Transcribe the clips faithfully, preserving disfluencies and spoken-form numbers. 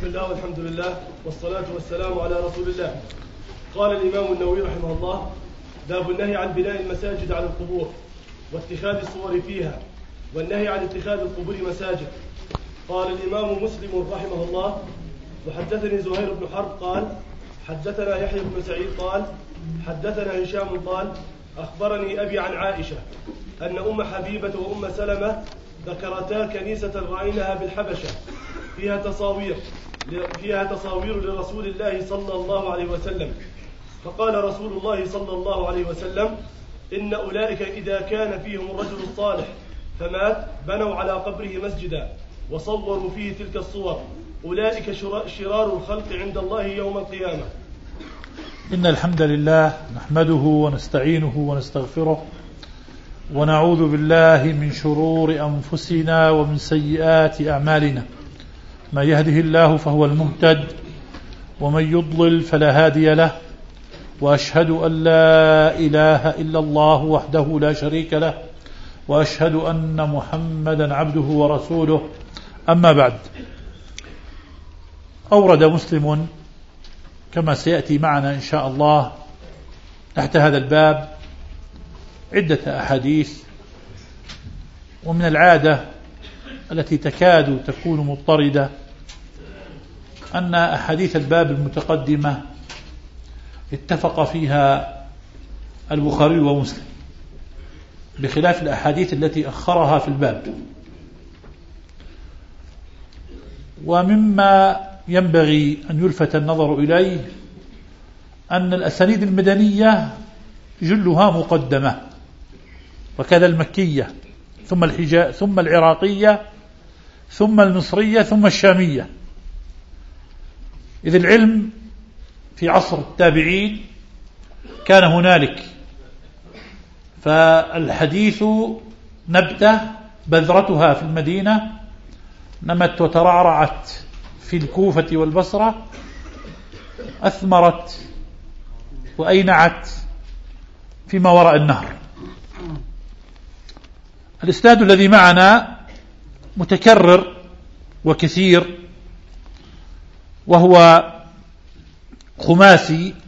بسم الله والحمد لله والصلاة والسلام على رسول الله. قال الإمام النووي رحمه الله: باب النهي عن بناء المساجد على القبور واتخاذ الصور فيها، والنهي عن اتخاذ القبور مساجد. قال الإمام مسلم رحمه الله: وحدثني زهير بن حرب قال حدثنا يحيى بن سعيد قال حدثنا هشام قال أخبرني أبي عن عائشة أن أم حبيبة وأم سلمة ذكرتا كنيسة رأيناها بالحبشة فيها تصاوير فيها تصاوير لرسول الله صلى الله عليه وسلم، فقال رسول الله صلى الله عليه وسلم: إن أولئك إذا كان فيهم الرجل الصالح فمات بنوا على قبره مسجدا وصوروا فيه تلك الصور، أولئك شرار الخلق عند الله يوم القيامة. إن الحمد لله نحمده ونستعينه ونستغفره ونعوذ بالله من شرور أنفسنا ومن سيئات أعمالنا، ما يهده الله فهو المهتد ومن يضلل فلا هادي له، وأشهد أن لا إله إلا الله وحده لا شريك له، وأشهد أن محمدا عبده ورسوله. أما بعد، أورد مسلم كما سيأتي معنا إن شاء الله تحت هذا الباب عدة أحاديث، ومن العادة التي تكاد تكون مضطردة أن أحاديث الباب المتقدمة اتفق فيها البخاري ومسلم، بخلاف الأحاديث التي أخرها في الباب. ومما ينبغي أن يلفت النظر إليه أن الأسانيد المدنية جلها مقدمة، وكذا المكية ثم الحجاز ثم العراقية ثم المصرية ثم الشامية، إذ العلم في عصر التابعين كان هنالك، فالحديث نبتة بذرتها في المدينة نمت وترعرعت في الكوفة والبصرة، أثمرت وأينعت فيما وراء النهر. الإسناد الذي معنا متكرر وكثير، وهو خماسي،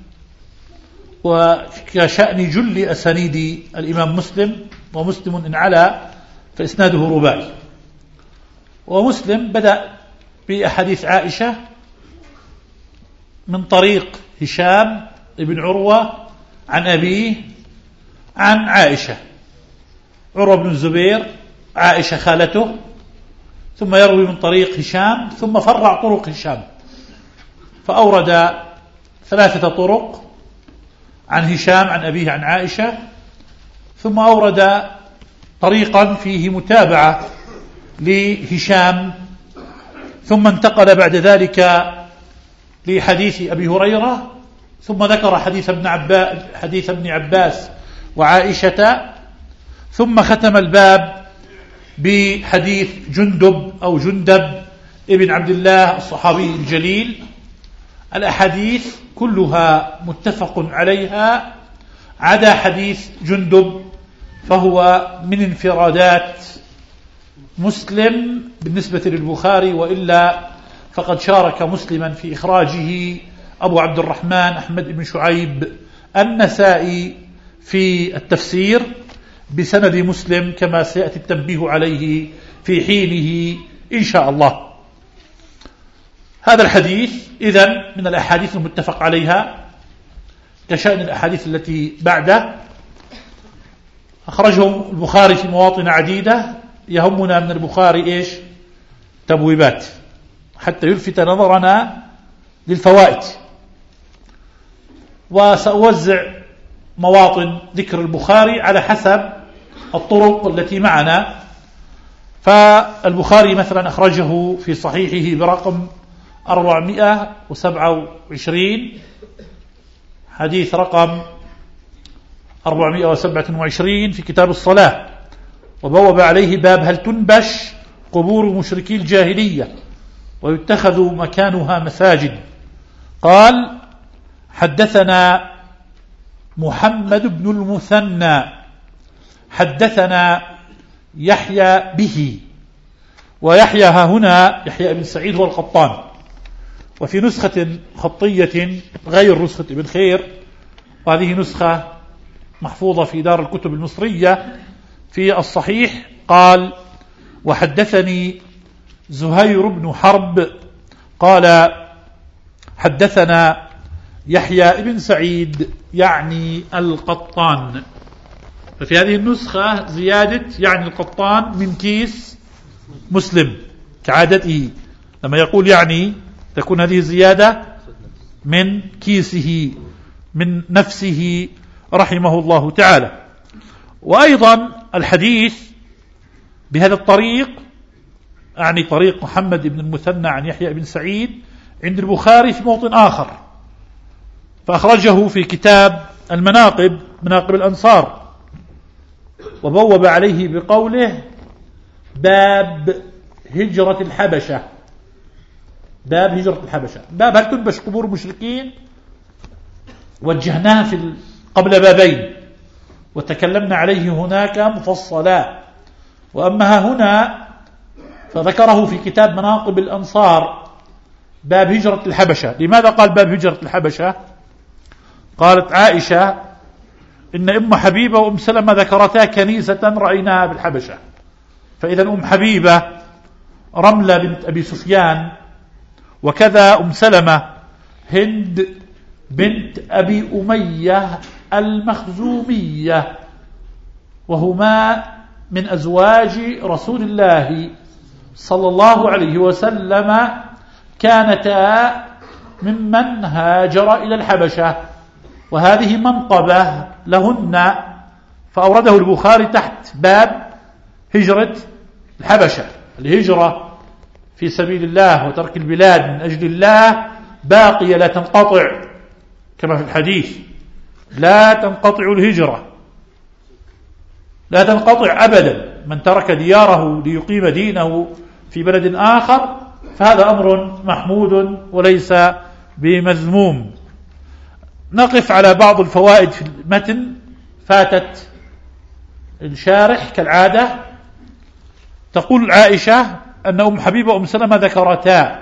وكشأن جل أسانيد الإمام مسلم، ومسلم إن علا فإسناده رباعي. ومسلم بدأ بأحاديث عائشة من طريق هشام ابن عروة عن أبيه عن عائشة، عروة بن الزبير عائشة خالته، ثم يروي من طريق هشام، ثم فرع طرق هشام، فأورد ثلاثة طرق عن هشام عن أبيه عن عائشة، ثم أورد طريقا فيه متابعة لهشام، ثم انتقل بعد ذلك لحديث أبي هريرة، ثم ذكر حديث ابن عباس حديث ابن عباس وعائشة، ثم ختم الباب بحديث جندب أو جندب ابن عبد الله الصحابي الجليل. الأحاديث كلها متفق عليها عدا حديث جندب، فهو من انفرادات مسلم بالنسبة للبخاري، وإلا فقد شارك مسلما في إخراجه أبو عبد الرحمن أحمد بن شعيب النسائي في التفسير بسند مسلم، كما سيأتي التنبيه عليه في حينه إن شاء الله. هذا الحديث إذن من الأحاديث المتفق عليها، كشأن الأحاديث التي بعده. أخرجهم البخاري في مواطن عديدة، يهمنا من البخاري إيش؟ تبويبات، حتى يلفت نظرنا للفوائد. وسأوزع مواطن ذكر البخاري على حسب الطرق التي معنا. فالبخاري مثلا أخرجه في صحيحه برقم أربعمائة وسبعة وعشرين، حديث رقم أربعمائة وسبعة وعشرين في كتاب الصلاة، وبوب عليه باب هل تنبش قبور مشركي الجاهلية ويتخذ مكانها مساجد. قال: حدثنا محمد بن المثنى حدثنا يحيى به، ويحيى ها هنا يحيى بن سعيد هو القطان، وفي نسخة خطية غير نسخة ابن خير، وهذه نسخة محفوظة في دار الكتب المصرية في الصحيح، قال: وحدثني زهير بن حرب قال: حدثنا يحيى بن سعيد يعني القطان. ففي هذه النسخة زيادة يعني القطان من كيس مسلم كعادته، لما يقول يعني تكون هذه زيادة من كيسه من نفسه رحمه الله تعالى. وأيضا الحديث بهذا الطريق، يعني طريق محمد بن المثنى عن يحيى بن سعيد، عند البخاري في موطن آخر، فأخرجه في كتاب المناقب، مناقب الأنصار، وبوب عليه بقوله: باب هجرة الحبشة. باب هجرة الحبشة، باب هل تنبش قبور المشركين، وجهناه في قبل بابين وتكلمنا عليه هناك مفصلا. وأما هنا فذكره في كتاب مناقب الأنصار باب هجرة الحبشة. لماذا قال باب هجرة الحبشة؟ قالت عائشة إن أم حبيبة وأم سلمة ذكرتا كنيسة رأيناها بالحبشة. فإذا أم حبيبة رملة بنت أبي سفيان، وكذا أم سلمة هند بنت أبي أمية المخزومية، وهما من أزواج رسول الله صلى الله عليه وسلم، كانتا ممن هاجر إلى الحبشة، وهذه منقبة لهن، فأورده البخاري تحت باب هجرة الحبشة. الهجرة في سبيل الله وترك البلاد من أجل الله باقية لا تنقطع، كما في الحديث: لا تنقطع الهجرة، لا تنقطع أبدا. من ترك دياره ليقيم دينه في بلد آخر فهذا أمر محمود وليس بمذموم. نقف على بعض الفوائد في المتن فاتت الشارح كالعادة. تقول عائشة أن أم حبيبة وأم سلمة ذكرتا.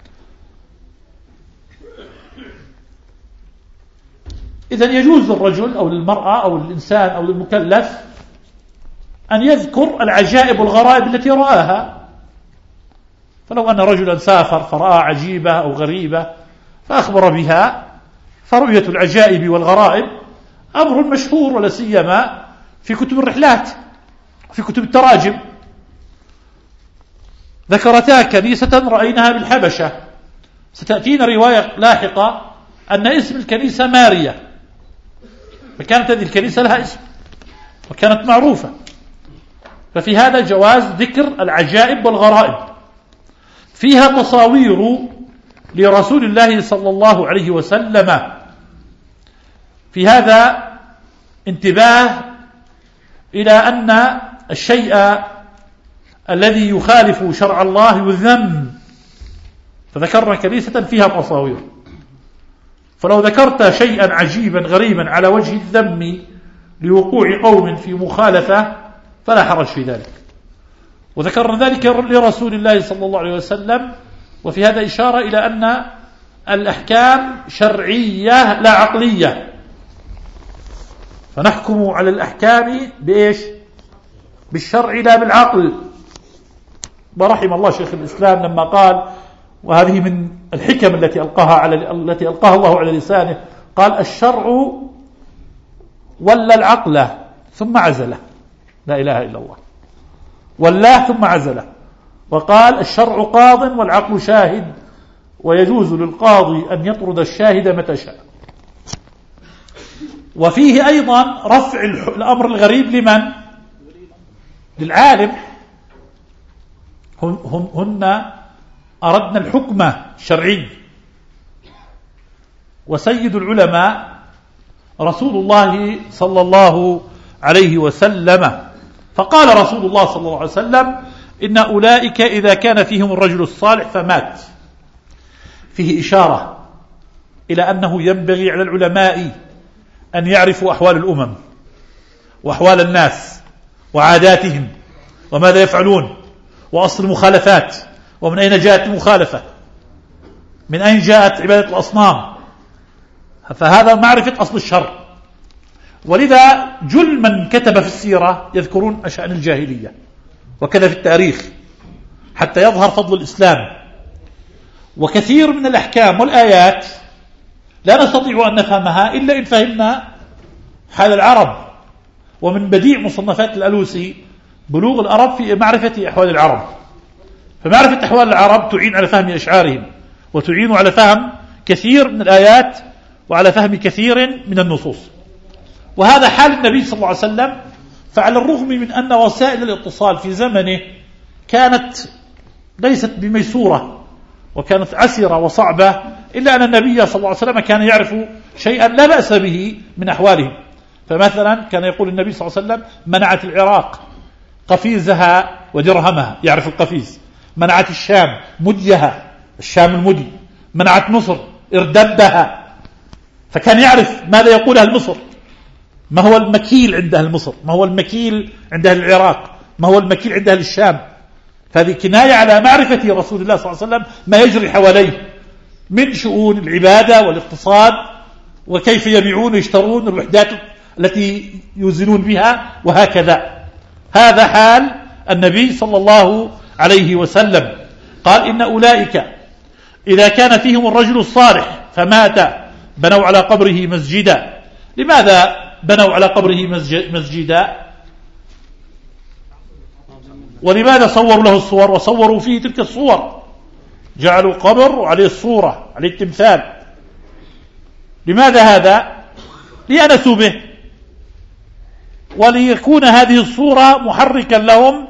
إذن يجوز للرجل أو للمرأة أو للإنسان أو للمكلف أن يذكر العجائب والغرائب التي رآها. فلو أن رجلا سافر فرأى عجيبة أو غريبة فأخبر بها، فرؤية العجائب والغرائب أمر مشهور، ولا سيما في كتب الرحلات، في كتب التراجم. ذكرتا كنيسة رأيناها بالحبشة. ستأتينا رواية لاحقة أن اسم الكنيسة ماريا، فكانت هذه الكنيسة لها اسم وكانت معروفة. ففي هذا جواز ذكر العجائب والغرائب. فيها تصاوير لرسول الله صلى الله عليه وسلم. في هذا انتباه إلى أن الشيء الذي يخالف شرع الله يذم، فذكرنا كنيسة فيها تصاوير. فلو ذكرت شيئا عجيبا غريبا على وجه الذم لوقوع قوم في مخالفة فلا حرج في ذلك. وذكرنا ذلك لرسول الله صلى الله عليه وسلم. وفي هذا إشارة إلى أن الأحكام شرعية لا عقلية، فنحكم على الأحكام بإيش؟ بالشرع لا بالعقل. ورحم الله شيخ الإسلام لما قال، وهذه من الحكم التي ألقاها على التي ألقاها الله على لسانه، قال: الشرع ولا العقل ثم عزله. لا إله إلا الله. والله ثم عزله. وقال: الشرع قاض والعقل شاهد، ويجوز للقاضي أن يطرد الشاهد متى شاء. وفيه أيضا رفع الأمر الغريب لمن؟ للعالم. هن, هن أردنا الحكم الشرعي، وسيد العلماء رسول الله صلى الله عليه وسلم. فقال رسول الله صلى الله عليه وسلم: إن أولئك إذا كان فيهم الرجل الصالح فمات. فيه إشارة إلى أنه ينبغي على العلماء أن يعرفوا أحوال الأمم وأحوال الناس وعاداتهم وماذا يفعلون وأصل المخالفات ومن أين جاءت المخالفة. من أين جاءت عبادة الأصنام؟ فهذا معرفة أصل الشر. ولذا جل من كتب في السيرة يذكرون أشأن الجاهلية وكذا في التاريخ حتى يظهر فضل الإسلام. وكثير من الأحكام والآيات لا نستطيع أن نفهمها إلا إن فهمنا حال العرب. ومن بديع مصنفات الألوسي بلوغ العرب في معرفة أحوال العرب، فمعرفة أحوال العرب تعين على فهم أشعارهم وتعين على فهم كثير من الآيات وعلى فهم كثير من النصوص. وهذا حال النبي صلى الله عليه وسلم. فعلى الرغم من أن وسائل الاتصال في زمنه كانت ليست بميسورة وكانت عسرة وصعبة، إلا أن النبي صلى الله عليه وسلم كان يعرف شيئا لا بأس به من أحوالهم. فمثلا كان يقول النبي صلى الله عليه وسلم: منعت العراق قفيزها ودرهمها، يعرف القفيز. منعت الشام مديها، الشام المدي. منعت مصر إردبها، فكان يعرف ماذا يقول أهل مصر، ما هو المكيل عند أهل مصر، ما هو المكيل عند أهل العراق، ما هو المكيل عند أهل الشام. فهذه كناية على معرفة رسول الله صلى الله عليه وسلم ما يجري حواليه من شؤون العبادة والاقتصاد، وكيف يبيعون ويشترون الوحدات التي يوزنون بها، وهكذا. هذا حال النبي صلى الله عليه وسلم. قال: إن أولئك إذا كان فيهم الرجل الصالح فمات بنوا على قبره مسجدا. لماذا بنوا على قبره مسجدا؟ ولماذا صوروا له الصور وصوروا فيه تلك الصور؟ جعلوا قبر وعليه الصورة، عليه التمثال. لماذا هذا؟ ليأنسوا به، وليكون هذه الصورة محركا لهم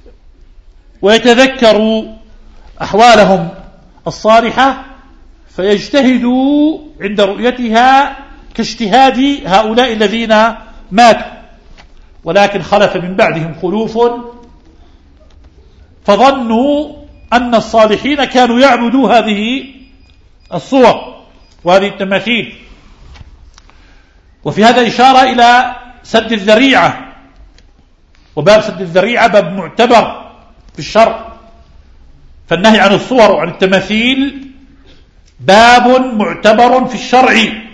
ويتذكروا أحوالهم الصالحة فيجتهدوا عند رؤيتها كاجتهاد هؤلاء الذين ماتوا. ولكن خلف من بعدهم خلوف فظنوا أن الصالحين كانوا يعبدوا هذه الصور وهذه التماثيل. وفي هذا إشارة إلى سد الذريعة، وباب سد الذريعة باب معتبر في الشرع. فالنهي عن الصور وعن التماثيل باب معتبر في الشرع،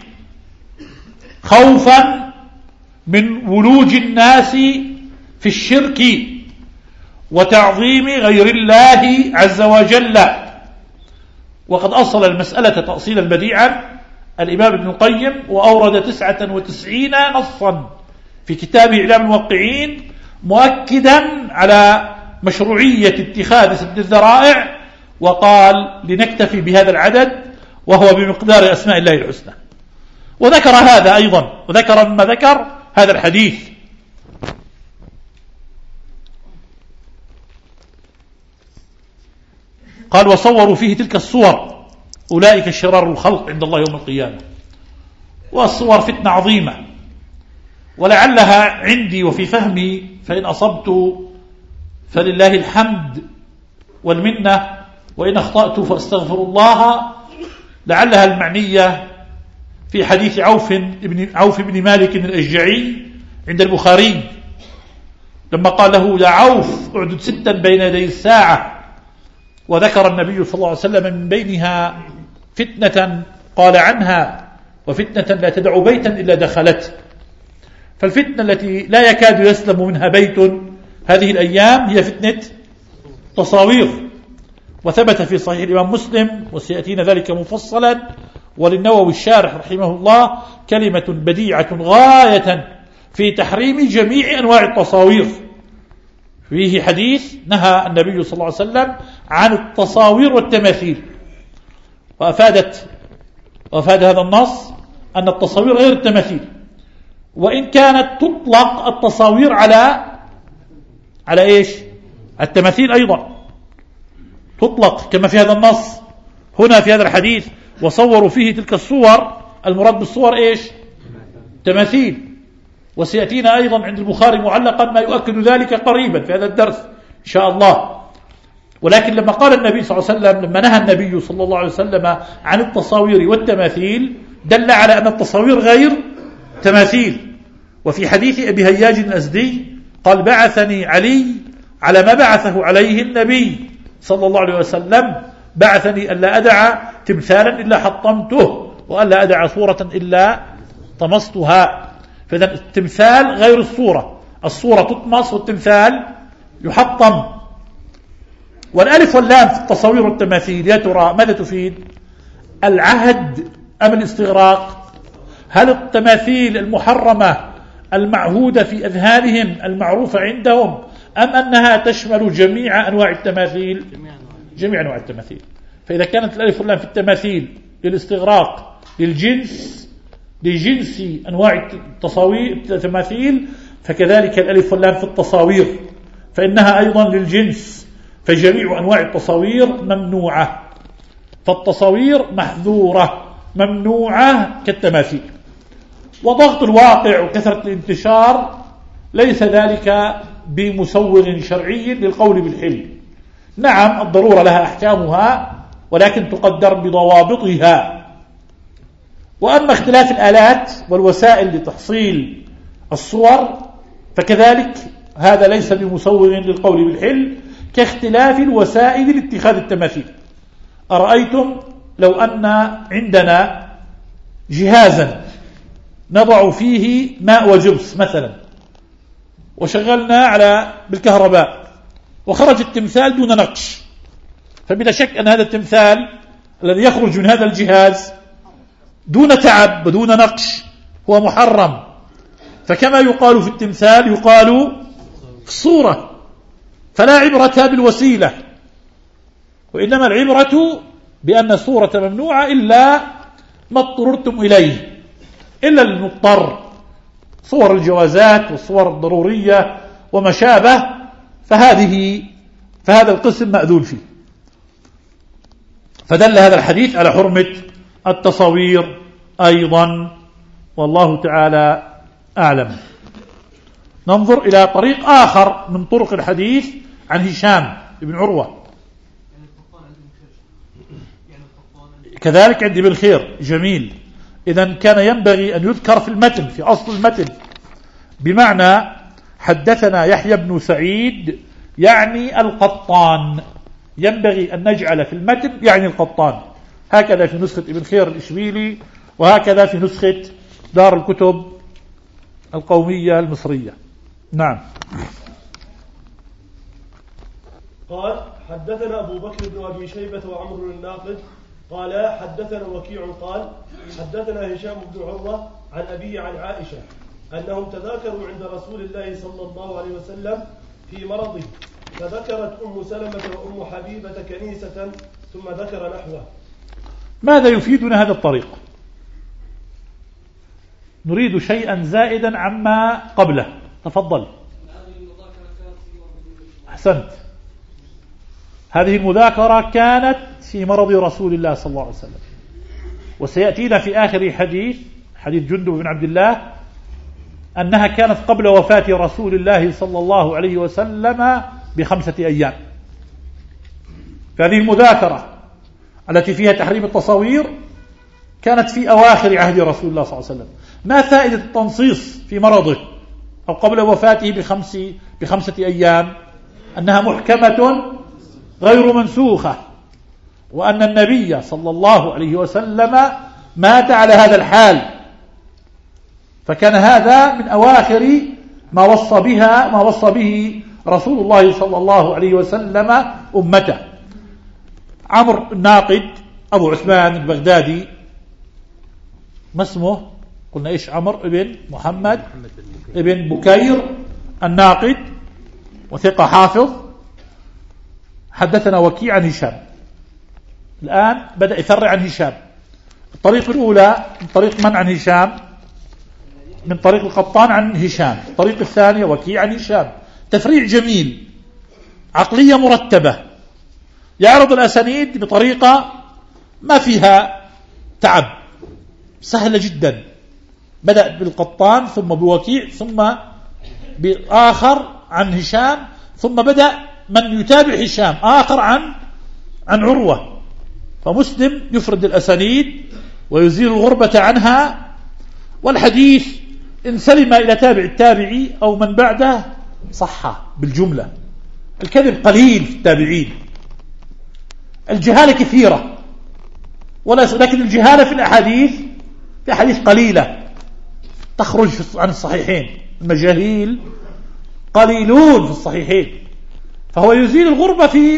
خوفا من ولوج الناس في الشرك وتعظيم غير الله عز وجل. وقد أصل المسألة تأصيلا بديعا الإمام ابن القيم، وأورد تسعة وتسعين نصا في كتابه إعلام الموقعين مؤكدا على مشروعية اتخاذ سد الذرائع، وقال: لنكتفي بهذا العدد وهو بمقدار أسماء الله الحسنى. وذكر هذا أيضا، وذكر مما ذكر هذا الحديث. قال: وصوروا فيه تلك الصور أولئك شرار الخلق عند الله يوم القيامة. والصور فتنة عظيمة، ولعلها عندي وفي فهمي، فإن أصبت فلله الحمد والمنة، وإن أخطأت فاستغفر الله، لعلها المعنية في حديث عوف بن, عوف بن مالك الأشجعي عند البخاري لما قال له: يا عوف اعدد ستا بين يدي الساعة. وذكر النبي صلى الله عليه وسلم من بينها فتنة قال عنها: وفتنة لا تدع بيتا إلا دخلته. فالفتنة التي لا يكاد يسلم منها بيت هذه الأيام هي فتنة تصاوير. وثبت في صحيح الإمام مسلم، وسيأتينا ذلك مفصلا، وللنووي الشارح رحمه الله كلمة بديعة غاية في تحريم جميع أنواع التصاوير. فيه حديث نهى النبي صلى الله عليه وسلم عن التصاوير والتماثيل، وأفادت وأفاد هذا النص أن التصاوير غير التماثيل، وإن كانت تطلق التصاوير على على إيش؟ التماثيل أيضا تطلق، كما في هذا النص هنا في هذا الحديث: وصوروا فيه تلك الصور. المراد بالصور إيش؟ تماثيل. وسيأتينا أيضا عند البخاري معلقا ما يؤكد ذلك قريبا في هذا الدرس إن شاء الله. ولكن لما قال النبي صلى الله عليه وسلم، لما نهى النبي صلى الله عليه وسلم عن التصاوير والتماثيل، دل على أن التصاوير غير تماثيل. وفي حديث أبي هياج الأزدي قال: بعثني علي على ما بعثه عليه النبي صلى الله عليه وسلم، بعثني ألا أدع تمثالا إلا حطمته وألا أدع صورة إلا طمستها. فإذا التمثال غير الصورة، الصورة تطمس والتمثال يحطم. والألف واللام في التصوير والتماثيل يا ترى ماذا تفيد؟ العهد أم الاستغراق؟ هل التماثيل المحرمة المعهودة في أذهانهم المعروفة عندهم أم أنها تشمل جميع أنواع التماثيل؟ جميع أنواع التماثيل. فإذا كانت الألف واللام في التماثيل للاستغراق للجنس لجنس أنواع التصاوير التماثيل، فكذلك الألف واللام في التصاوير فإنها أيضا للجنس، فجميع أنواع التصاوير ممنوعة. فالتصاوير محذورة ممنوعة كالتماثيل. وضغط الواقع وكثرة الانتشار ليس ذلك بمسوغ شرعي للقول بالحل. نعم الضرورة لها أحكامها ولكن تقدر بضوابطها. وأما اختلاف الآلات والوسائل لتحصيل الصور فكذلك هذا ليس بمسوغ للقول بالحل كاختلاف الوسائل لاتخاذ التماثيل. أرأيتم لو أن عندنا جهازا نضع فيه ماء وجبس مثلا وشغلنا على بالكهرباء وخرج التمثال دون نقش، فبلا شك أن هذا التمثال الذي يخرج من هذا الجهاز دون تعب ودون نقش هو محرم. فكما يقال في التمثال يقال في الصورة. فلا عبرة بالوسيلة، وإنما العبرة بأن الصورة ممنوعة إلا ما اضطررتم إليه، إلا المضطر، صور الجوازات والصور الضرورية وما شابه، فهذه فهذا القسم مأذون فيه. فدل هذا الحديث على حرمة التصوير أيضا، والله تعالى أعلم. ننظر إلى طريق آخر من طرق الحديث عن هشام بن عروة، كذلك عندي بالخير جميل. إذن كان ينبغي أن يذكر في المتن في أصل المتن بمعنى حدثنا يحيى بن سعيد يعني القطان، ينبغي أن نجعل في المتن يعني القطان. هكذا في نسخة ابن خير الإشبيلي وهكذا في نسخة دار الكتب القومية المصرية. نعم. قال حدثنا أبو بكر بن أبي شيبة وعمر الناقد قال حدثنا وكيع قال حدثنا هشام بن عروة عن أبيه عن عائشة أنهم تذاكروا عند رسول الله صلى الله عليه وسلم في مرضه، فذكرت أم سلمة وأم حبيبة كنيسة ثم ذكر نحوه. ماذا يفيدنا هذا الطريق؟ نريد شيئا زائدا عما قبله. تفضل. أحسنت. هذه المذاكرة كانت في مرض رسول الله صلى الله عليه وسلم، وسيأتينا في آخر حديث حديث جندب بن عبد الله أنها كانت قبل وفاة رسول الله صلى الله عليه وسلم بخمسة أيام. فهذه المذاكرة التي فيها تحريم التصاوير كانت في أواخر عهد رسول الله صلى الله عليه وسلم. ما فائدة التنصيص في مرضه أو قبل وفاته بخمس بخمسة أيام؟ أنها محكمة غير منسوخة، وأن النبي صلى الله عليه وسلم مات على هذا الحال، فكان هذا من أواخر ما وصى بها ما وصى به رسول الله صلى الله عليه وسلم أمته. عمرو الناقد أبو عثمان البغدادي، ما اسمه؟ قلنا إيش؟ عمرو ابن محمد ابن بكير الناقد وثقة حافظ. حدثنا وكيع عن هشام. الآن بدأ يفرع عن هشام. الطريق الأولى من طريق من عن هشام؟ من طريق القطان عن هشام. الطريق الثانية وكيع عن هشام. تفريع جميل، عقلية مرتبة، يعرض الأسانيد بطريقة ما فيها تعب، سهلة جدا. بدأ بالقطان ثم بوكيع ثم بآخر عن هشام، ثم بدأ من يتابع هشام آخر عن عن عروة. فمسلم يفرد الأسانيد ويزيل الغربة عنها، والحديث إن سلم إلى تابع التابعي أو من بعده صح بالجملة. الكذب قليل في التابعين، الجهالة كثيرة، ولكن الجهالة في الأحاديث في أحاديث قليلة تخرج عن الصحيحين، المجاهيل قليلون في الصحيحين، فهو يزيل الغربة في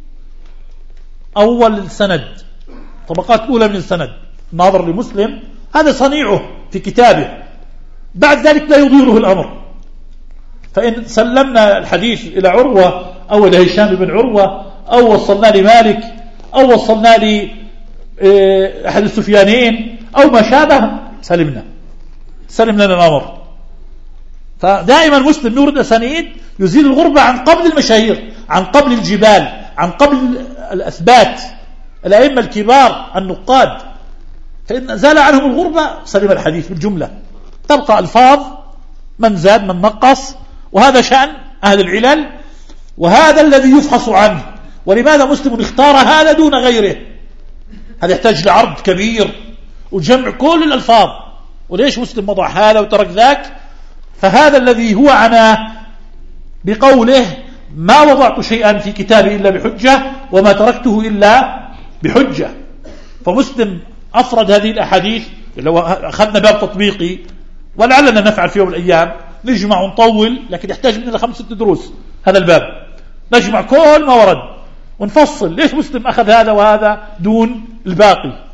أول السند، طبقات أولى من السند، ناظر لمسلم هذا صنيعه في كتابه، بعد ذلك لا يضيره الأمر. فإن سلمنا الحديث إلى عروة أو إلى هشام بن عروة أو وصلنا لمالك أو وصلنا لأحد السفيانين أو ما شابه سلمنا سلم لنا الأمر. فدائما مسلم يورد أسانيد يزيل الغربة عن قبل المشاهير، عن قبل الجبال، عن قبل الأثبات الأئمة الكبار النقاد، فإن زال عنهم الغربة سلم الحديث بالجملة. تبقى ألفاظ من زاد من نقص، وهذا شأن أهل العلل، وهذا الذي يفحص عنه. ولماذا مسلم اختار هذا دون غيره؟ هذا يحتاج لعرض كبير وجمع كل الألفاظ، وليش مسلم وضع هذا وترك ذاك؟ فهذا الذي هو عناه بقوله ما وضعت شيئا في كتابي إلا بحجة وما تركته إلا بحجة. فمسلم أفرد هذه الأحاديث. لو أخذنا باب تطبيقي ولعلنا نفعل في يوم الأيام، نجمع ونطول، لكن يحتاج مننا خمسة دروس هذا الباب، نجمع كل ما ورد ونفصل ليش مسلم أخذ هذا وهذا دون الباقي.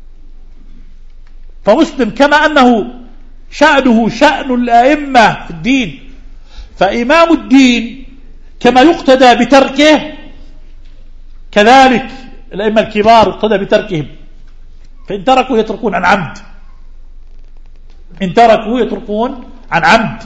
فمسلم كما أنه شأنه شأن الأئمة في الدين، فإمام الدين كما يقتدى بتركه كذلك الأئمة الكبار يقتدى بتركهم، فإن تركوا يتركون عن عمد، إن تركوا يتركون عن عمد.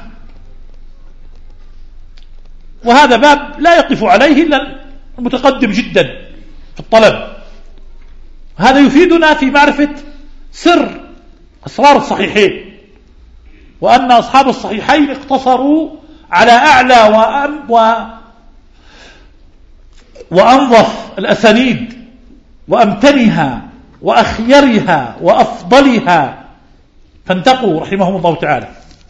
وهذا باب لا يقف عليه إلا المتقدم جدا في الطلب. هذا يفيدنا في معرفة سر أسرار الصحيحين، وأن أصحاب الصحيحين اقتصروا على أعلى وأم و وأنظف الأسانيد وأمتنها وأخيرها وأفضلها، فانتقوا رحمهم الله تعالى.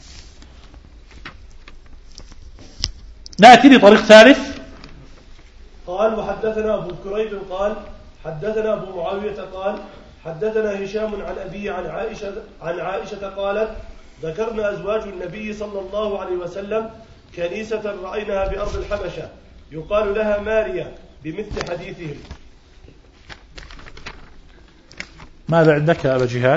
نأتي لطريق ثالث. قال وحدثنا أبو كريب قال حدثنا أبو معاوية قال حدثنا هشام عن أبي عن عائشة عن عائشة قالت ذكرنا أزواج النبي صلى الله عليه وسلم كنيسة رأيناها بأرض الحبشة يقال لها ماريا بمثل حديثهم. ماذا عندك يا أبا جهاد؟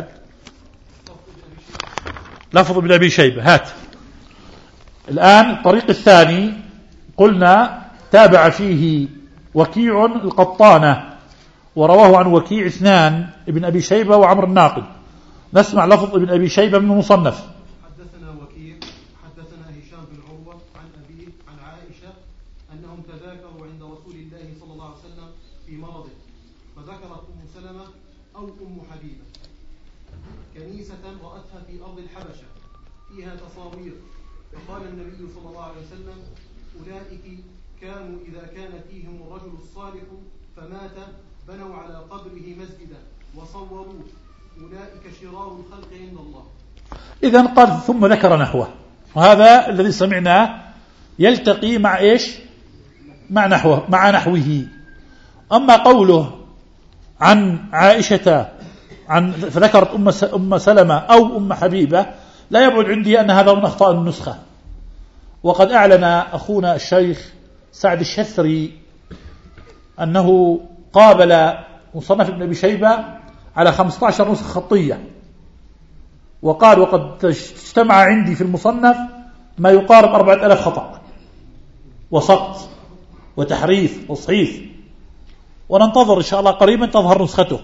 لفظ ابن أبي شيبة. هات الآن الطريق الثاني، قلنا تابع فيه وكيع القطانة ورواه عن وكيع اثنان ابن أبي شيبة وعمر الناقد. نسمع لفظ ابن أبي شيبة من المصنف. حدثنا وكيع حدثنا هشام بن عروة عن أبيه عن عائشة أنهم تذاكروا عند رسول الله صلى الله عليه وسلم في مرضه، فذكرت أم سلمة أو أم حبيبة كنيسة رأتها في أرض الحبشة فيها تصاوير، فقال النبي صلى الله عليه وسلم أولئك كانوا إذا كان فيهم الرجل الصالح فمات بنوا على قبره مسجدا وصوروه، أولئك شرار الخلق عند الله. إذن قال ثم ذكر نحوه، وهذا الذي سمعناه يلتقي مع إيش؟ مع نحوه مع نحوه. أما قوله عن عائشة عن فذكرت أم أم سلمة أو أم حبيبة، لا يبعد عندي أن هذا من أخطاء النسخة. وقد أعلن أخونا الشيخ سعد الشثري أنه قابل مصنف ابن أبي شيبة على خمسة عشر نسخة خطية، وقال وقد اجتمع عندي في المصنف ما يقارب أربعة ألاف خطأ وسقط وتحريف وصحيف، وننتظر إن شاء الله قريبا تظهر نسخته.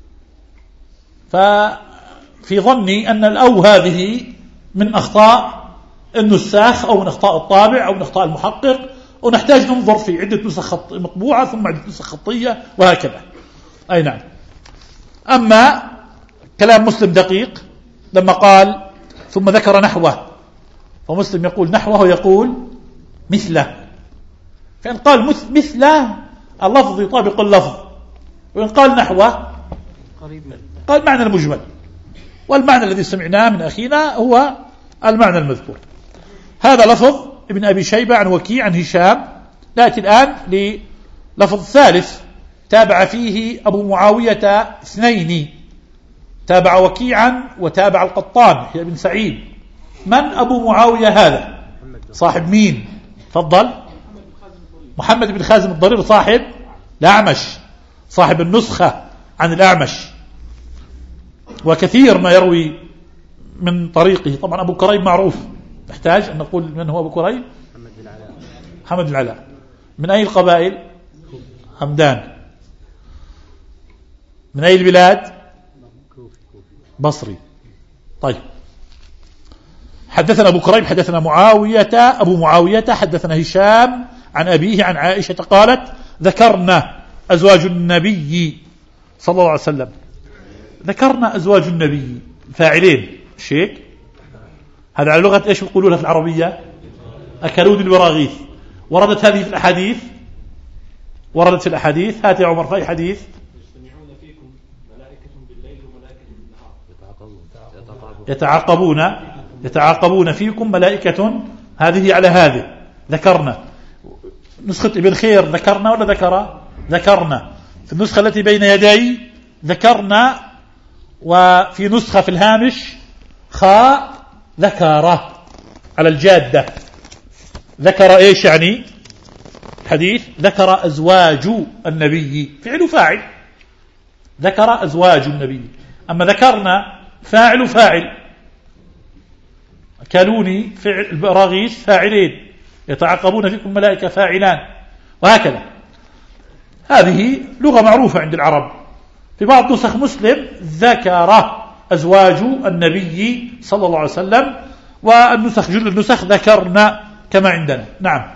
ففي ظني أن الأو هذه من أخطاء النساخ أو من أخطاء الطابع أو من أخطاء المحقق، ونحتاج ننظر في عدة نسخ مطبوعة ثم عدة نسخ خطية وهكذا. أي نعم. أما كلام مسلم دقيق لما قال ثم ذكر نحوه، فمسلم يقول نحوه ويقول مثله، فإن قال مثله اللفظ يطابق اللفظ، وإن قال نحوه قال معنى المجمل، والمعنى الذي سمعناه من أخينا هو المعنى المذكور. هذا لفظ ابن أبي شيبة عن وكيع عن هشام. نأتي الآن للفظ الثالث تابع فيه أبو معاوية اثنين، تابع وكيعا وتابع القطان هي بن سعيد. من أبو معاوية هذا؟ صاحب مين؟ تفضل. محمد بن خازم الضرير صاحب الأعمش، صاحب النسخة عن الأعمش، وكثير ما يروي من طريقه. طبعا أبو كريب معروف، نحتاج أن نقول من هو أبو كريب؟ محمد بن العلاء. محمد بن العلاء من أي القبائل؟ همدان. من أي البلاد؟ بصري. طيب، حدثنا أبو كريب حدثنا معاوية أبو معاوية حدثنا هشام عن أبيه عن عائشة قالت ذكرنا أزواج النبي صلى الله عليه وسلم. ذكرنا أزواج النبي فاعلين شيك، هذا على لغة إيش يقولونها في العربية؟ أكلود البراغيث. وردت هذه في الأحاديث، وردت في الأحاديث. هات يا عمر في حديث يجتمعون فيكم ملائكة بالليل وملائكة بالنهار يتعاقبون يتعاقبون فيكم ملائكة. هذه على هذه ذكرنا. نسخة ابن خير ذكرنا ولا ذكر؟ ذكرنا. في النسخة التي بين يدي ذكرنا، وفي نسخة في الهامش خاء ذكر على الجادة. ذكر ايش يعني؟ حديث ذكر أزواج النبي، فعل فاعل. ذكر أزواج النبي. أما ذكرنا فاعل فاعل. كالوني فعل البراغيث فاعلين، يتعاقبون فيكم ملائكة فاعلان، وهكذا. هذه لغة معروفة عند العرب. في بعض نسخ مسلم ذكر أزواج النبي صلى الله عليه وسلم، والنسخ جل النسخ ذكرنا كما عندنا. نعم،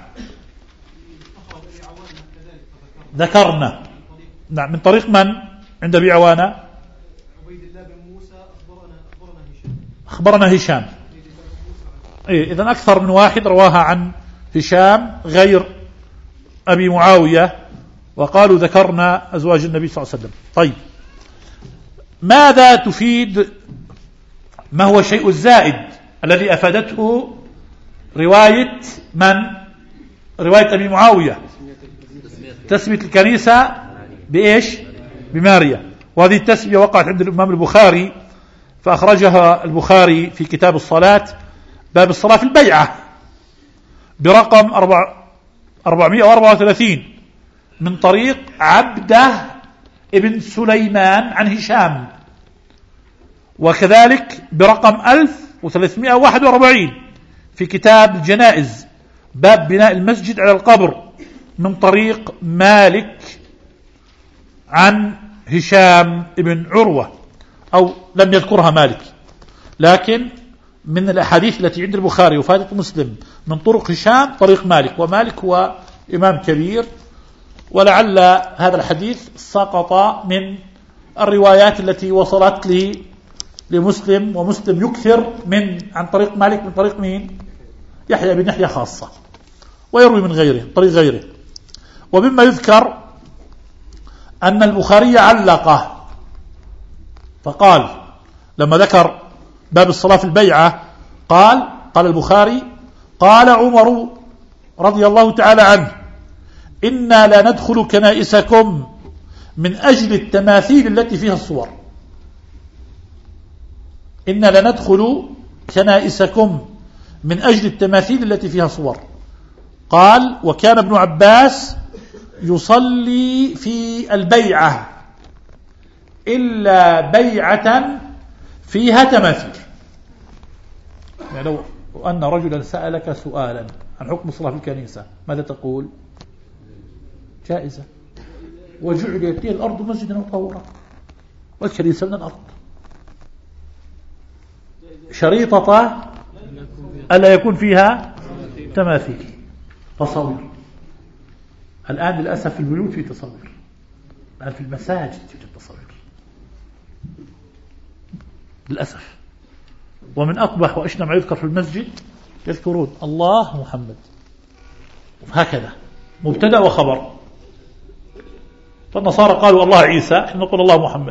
ذكرنا. نعم، من طريق من عند أبي عوانة؟ عبيد الله بن موسى أخبرنا أخبرنا هشام. إيه، إذن أكثر من واحد رواها عن هشام غير أبي معاوية، وقالوا ذكرنا أزواج النبي صلى الله عليه وسلم. طيب، ماذا تفيد؟ ما هو الشيء الزائد الذي أفادته رواية من؟ رواية أبي معاوية، تسمية الكنيسة بإيش؟ بماريا. وهذه التسمية وقعت عند الإمام البخاري، فأخرجها البخاري في كتاب الصلاة باب الصلاة في البيعة برقم أربعمائة وأربعة وثلاثين من طريق عبده ابن سليمان عن هشام، وكذلك برقم ألف وثلاثمائة وواحد وأربعين في كتاب الجنائز باب بناء المسجد على القبر من طريق مالك عن هشام ابن عروة، أو لم يذكرها مالك، لكن من الأحاديث التي عند البخاري وفاتت مسلم من طرق هشام طريق مالك، ومالك هو إمام كبير، ولعل هذا الحديث سقط من الروايات التي وصلت لي لمسلم، ومسلم يكثر من عن طريق مالك من طريق مين؟ يحيى بن يحيى خاصة، ويروي من غيره طريق غيره. ومما يذكر أن البخاري علقه فقال لما ذكر باب الصلاة في البيعة قال قال البخاري قال عمر رضي الله تعالى عنه إنا لا ندخل كنائسكم من أجل التماثيل التي فيها الصور. إنا لا ندخل كنائسكم من أجل التماثيل التي فيها صور. قال وكان ابن عباس يصلي في البيعة إلا بيعة فيها تماثيل. يعني لو أن رجلا سألك سؤالا عن حكم الصلاة في الكنيسة ماذا تقول؟ جائزة. وجعلت لي الأرض مسجدا وطهورا والكنيسة من الأرض. شريطة ألا يكون فيها تماثيل، تصوير. الآن للأسف في البيوت في تصوير، الآن في المساجد يوجد تصوير للأسف. ومن أقبح وأشنع ما يذكر في المسجد يذكرون الله محمد، هكذا مبتدأ وخبر. فالنصارى قالوا الله عيسى، احنا نقول الله محمد.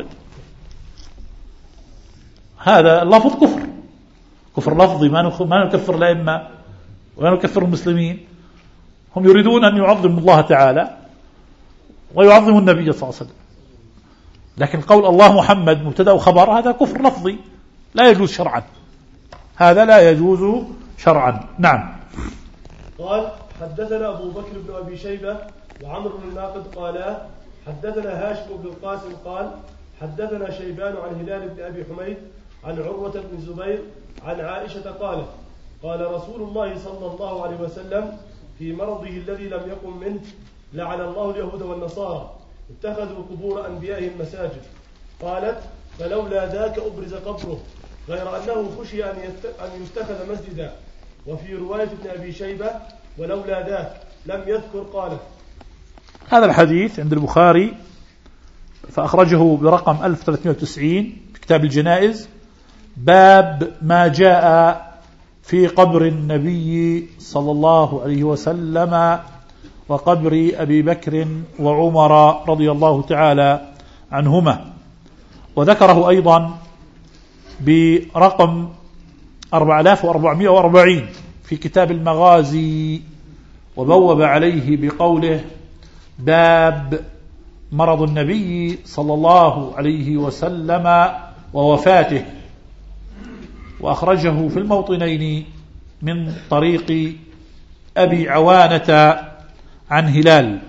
هذا لفظ كفر، كفر لفظي، ما نكفر الأئمة ولا نكفر المسلمين. هم يريدون أن يعظموا الله تعالى ويعظم النبي صلى الله عليه وسلم. لكن قول الله محمد مبتدأ وخبر هذا كفر لفظي لا يجوز شرعا، هذا لا يجوز شرعا. نعم. قال حدثنا أبو بكر بن أبي شيبة وعمر بن الناقد قالا حدثنا هاشم بن القاسم قال حدثنا شيبان عن هلال بن أبي حميد عن عروة بن الزبير عن عائشة قالت قال رسول الله صلى الله عليه وسلم في مرضه الذي لم يقم منه لعن الله اليهود والنصارى اتخذوا قبور أنبيائهم مساجد. قالت فلولا ذاك أبرز قبره غير أنه خشي أن يتخذ مسجدا. وفي رواية ابن أبي شيبة ولولا ذاك لم يذكر. قالت هذا الحديث عند البخاري فأخرجه برقم ألف وثلاثمائة وتسعين في كتاب الجنائز، باب ما جاء في قبر النبي صلى الله عليه وسلم وقبر أبي بكر وعمر رضي الله تعالى عنهما. وذكره أيضا برقم أربعة آلاف وأربعمائة وأربعين في كتاب المغازي، وبوب عليه بقوله باب مرض النبي صلى الله عليه وسلم ووفاته. وأخرجه في الموطنين من طريق أبي عوانة عن هلال.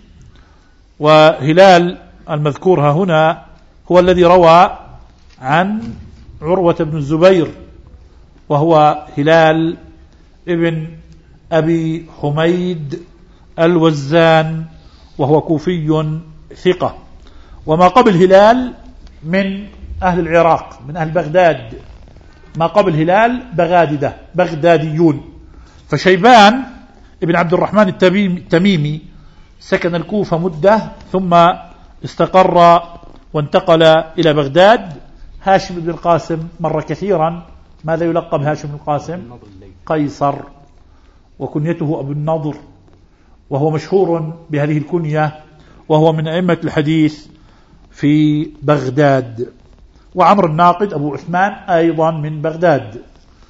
وهلال المذكور هنا هو الذي روى عن عروة بن الزبير، وهو هلال ابن أبي حميد الوزان، وهو كوفي ثقة. وما قبل هلال من أهل العراق، من أهل بغداد، ما قبل هلال بغاددة بغداديون. فشيبان ابن عبد الرحمن التميمي سكن الكوفة مدة ثم استقر وانتقل إلى بغداد. هاشم بن القاسم مر كثيرا. ماذا يلقب هاشم بن القاسم؟ قيصر، وكنيته أبو النضر، وهو مشهور بهذه الكنية، وهو من أئمة الحديث في بغداد. وعمر الناقد أبو عثمان أيضا من بغداد.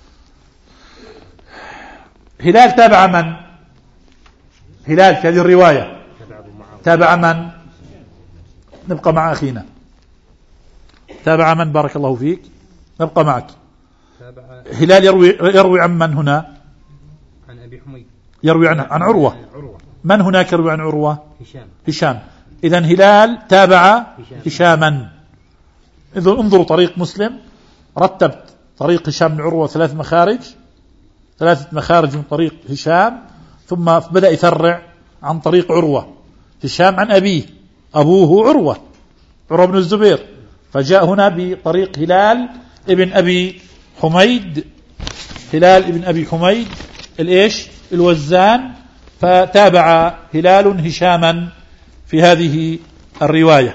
هلال تابع من؟ هلال في هذه الرواية تابع من؟ نبقى مع أخينا. تابع من؟ بارك الله فيك، نبقى معك. هلال يروي, يروي عن من هنا؟ عن أبي حميد. يروي عنه عن عروة. من هناك يروي عن عروة؟ هشام. هشام. إذن هلال تابع هشاما. إذن انظروا طريق مسلم رتبت طريق هشام بن عروة ثلاث مخارج، ثلاثة مخارج من طريق هشام، ثم بدأ يفرع عن طريق عروة. هشام عن أبيه، أبوه عروة عروة بن الزبير، فجاء هنا بطريق هلال ابن أبي حميد، هلال ابن أبي حميد الإيش الوزان، فتابع هلال هشاما في هذه الرواية.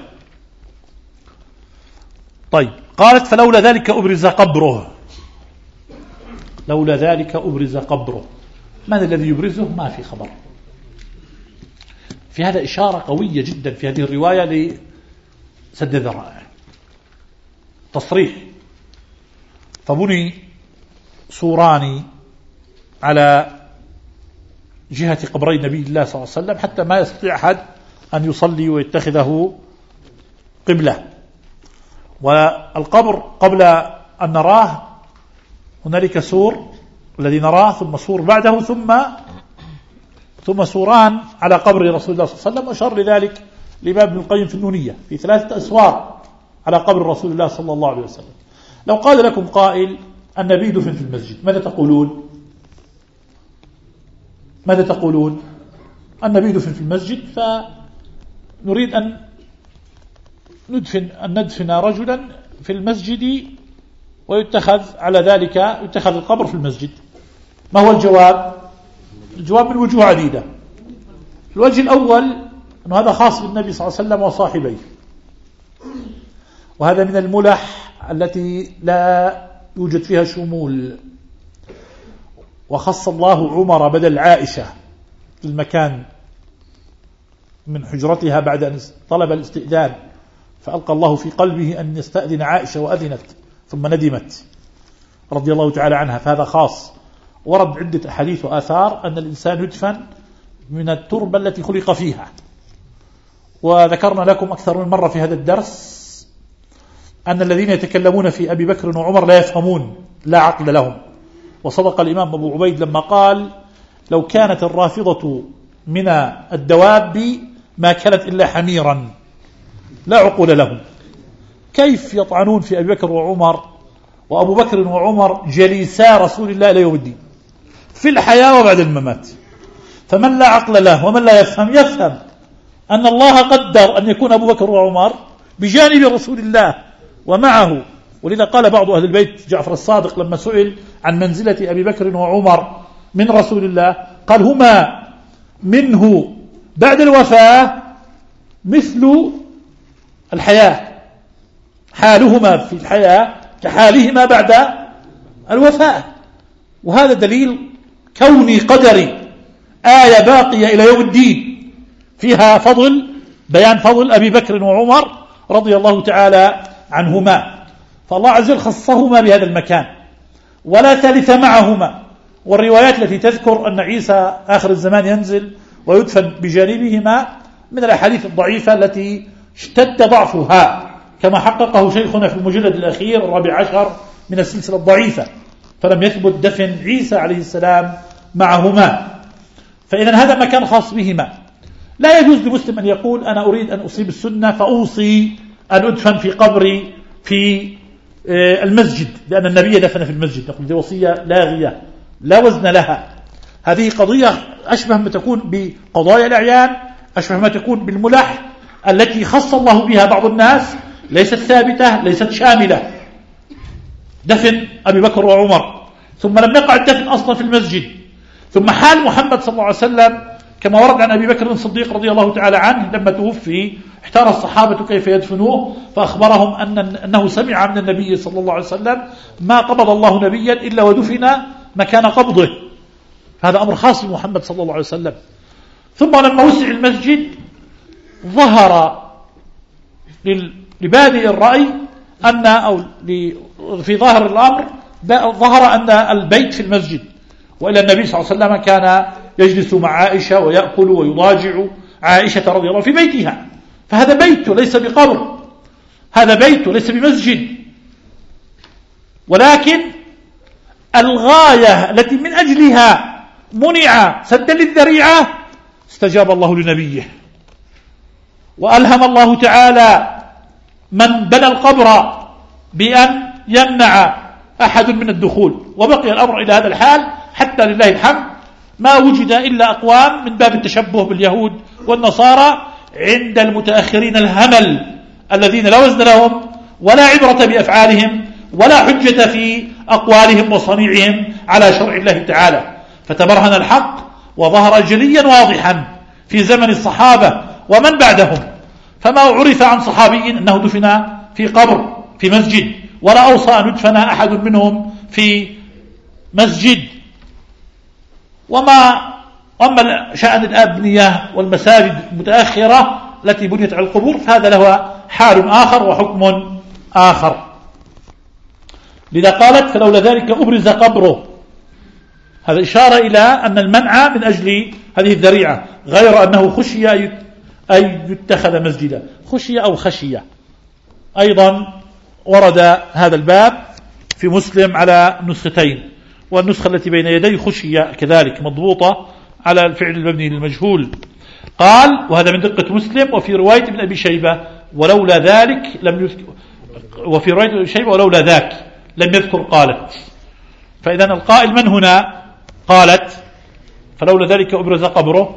طيب، قالت فلولا ذلك أبرز قبره. لولا ذلك أبرز قبره، من الذي يبرزه؟ ما في خبر. في هذا إشارة قوية جدا في هذه الرواية لسد الذرائع، تصريح. فبني سوران على جهة قبري النبي الله صلى الله عليه وسلم حتى ما يستطيع أحد أن يصلي ويتخذه قبلة. والقبر قبل أن نراه هنالك سور الذي نراه، ثم سور بعده، ثم ثم سوران على قبر رسول الله صلى الله عليه وسلم. وشر لذلك الإمام ابن القيم في النونية في ثلاثة أسوار على قبر رسول الله صلى الله عليه وسلم. لو قال لكم قائل النبي دفن في المسجد، ماذا تقولون؟ ماذا تقولون؟ النبي دفن في المسجد، فنريد أن ندفن أن ندفن رجلا في المسجد ويتخذ على ذلك يتخذ القبر في المسجد. ما هو الجواب؟ الجواب من وجوه عديدة. الوجه الأول أن هذا خاص بالنبي صلى الله عليه وسلم وصاحبيه، وهذا من الملح التي لا يوجد فيها شمول. وخص الله عمر بدل عائشة في المكان من حجرتها بعد أن طلب الاستئذان، فألقى الله في قلبه أن يستأذن عائشة وأذنت ثم ندمت رضي الله تعالى عنها، فهذا خاص. ورد عدة أحاديث وآثار أن الإنسان يدفن من التربة التي خلق فيها، وذكرنا لكم أكثر من مرة في هذا الدرس أن الذين يتكلمون في أبي بكر وعمر لا يفهمون، لا عقل لهم. وصدق الإمام أبو عبيد لما قال: لو كانت الرافضة من الدواب ما كانت إلا حميرا، لا عقول لهم. كيف يطعنون في أبي بكر وعمر وأبو بكر وعمر جليسا رسول الله إلى يوم الدين في الحياة وبعد الممات؟ فمن لا عقل له ومن لا يفهم يفهم أن الله قدر أن يكون أبو بكر وعمر بجانب رسول الله ومعه. ولذا قال بعض أهل البيت جعفر الصادق لما سئل عن منزلة أبي بكر وعمر من رسول الله قال: هما منه بعد الوفاة مثل الحياة، حالهما في الحياة كحالهما بعد الوفاة. وهذا دليل كوني قدري، آية باقية إلى يوم الدين فيها فضل بيان فضل أبي بكر وعمر رضي الله تعالى عنهما. فالله عز وجل خصهما بهذا المكان ولا ثالث معهما. والروايات التي تذكر أن عيسى آخر الزمان ينزل ويدفن بجانبهما من الأحاديث الضعيفة التي اشتد ضعفها، كما حققه شيخنا في المجلد الأخير الرابع عشر من السلسلة الضعيفة، فلم يثبت دفن عيسى عليه السلام معهما. فإذا هذا مكان خاص بهما. لا يجوز لمسلم أن يقول: أنا أريد أن أصيب السنة فأوصي أن أدفن في قبري في المسجد، لأن النبي دفن في المسجد. نقول دي وصية لاغية لا وزن لها. هذه قضية أشبه ما تكون بقضايا الأعيان، أشبه ما تكون بالملح التي خص الله بها بعض الناس، ليست ثابتة ليست شاملة. دفن أبي بكر وعمر، ثم لم يقع الدفن أصلا في المسجد، ثم حال محمد صلى الله عليه وسلم كما ورد عن أبي بكر الصديق رضي الله تعالى عنه لما توفي احتار الصحابة كيف يدفنوه، فأخبرهم أن أنه سمع من النبي صلى الله عليه وسلم: ما قبض الله نبيا إلا ودفن مكان قبضه. هذا أمر خاص بمحمد صلى الله عليه وسلم. ثم لما وسع المسجد ظهر لبادئ الرأي أن أو في ظاهر الأمر ظهر أن البيت في المسجد، وإلى النبي صلى الله عليه وسلم كان يجلس مع عائشة ويأكل ويضاجع عائشة رضي الله في بيتها، فهذا بيته ليس بقبر، هذا بيته ليس بمسجد. ولكن الغاية التي من أجلها منع سدا للذريعة استجاب الله لنبيه، وألهم الله تعالى من بنى القبر بأن يمنع أحد من الدخول، وبقي الأمر إلى هذا الحال حتى لله الحمد ما وجد إلا أقوام من باب التشبه باليهود والنصارى عند المتأخرين الهمل الذين لا وزن لهم ولا عبرة بأفعالهم ولا حجة في أقوالهم وصنيعهم على شرع الله تعالى. فتبرهن الحق وظهر جليا واضحا في زمن الصحابة ومن بعدهم، فما عرف عن صحابي أنه دفن في قبر في مسجد، ولا أوصى أن يدفن أحد منهم في مسجد. وما أما شأن الأبنية والمساجد المتأخرة التي بنيت على القبور فهذا له حال آخر وحكم آخر. لذا قالت: فلولا ذلك أبرز قبره. هذا إشارة إلى أن المنع من أجل هذه الذريعة، غير أنه خشي أي يتخذ مسجدا، خشي أو خشية. أيضا ورد هذا الباب في مسلم على نسختين، والنسخة التي بين يدي خشية كذلك مضبوطة على الفعل المبني للمجهول. قال: وهذا من دقة مسلم. وفي رواية ابن أبي شيبة ولولا ذلك لم يذكر، وفي رواية ابن أبي شيبة ولولا ذاك لم يذكر قالت. فإذا القائل من هنا؟ قالت فلولا ذلك أبرز قبره.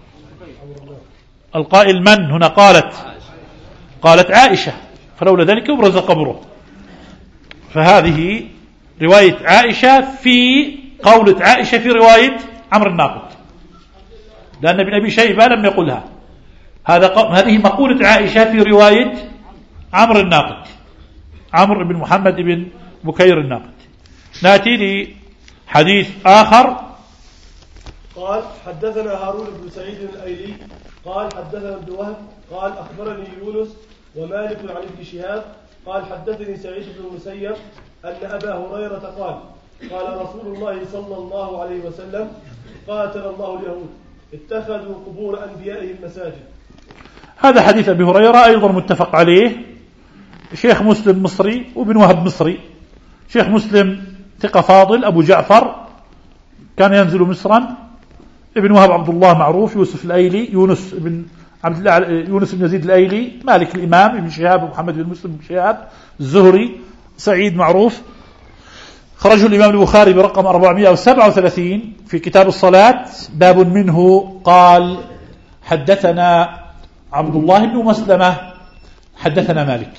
القائل من هنا؟ قالت قالت عائشة فلولا ذلك أبرز قبره. فهذه رواية عائشة في قولة عائشة في رواية عمرو الناقد، لأن ابن أبي شيبة لم يقلها. هذا هذه مقولة عائشة في رواية عمرو الناقد، عمرو بن محمد بن بكير الناقد. نأتي لحديث آخر. قال: حدثنا هارون بن سعيد الأيلي قال حدثنا ابن وهب قال أخبرني يونس ومالك عن ابن شهاب قال حدثني سعيد بن المسيب أن أبا هريرة قال: قال رسول الله صلى الله عليه وسلم: قاتل الله اليهود اتخذوا قبور أنبيائهم مساجد. هذا حديث أبي هريرة أيضا متفق عليه. شيخ مسلم مصري وابن وهب مصري. شيخ مسلم ثقة فاضل أبو جعفر كان ينزل مصرا. ابن وهب عبد الله معروف. يوسف الأيلي يونس بن عبد الله يونس بن يزيد الأيلي. مالك الإمام. ابن شهاب محمد بن مسلم بن شهاب. الزهري. سعيد معروف. خرجه الإمام البخاري برقم أربعمائة وسبعة وثلاثين في كتاب الصلاة. باب منه قال حدثنا عبد الله بن مسلمة حدثنا مالك.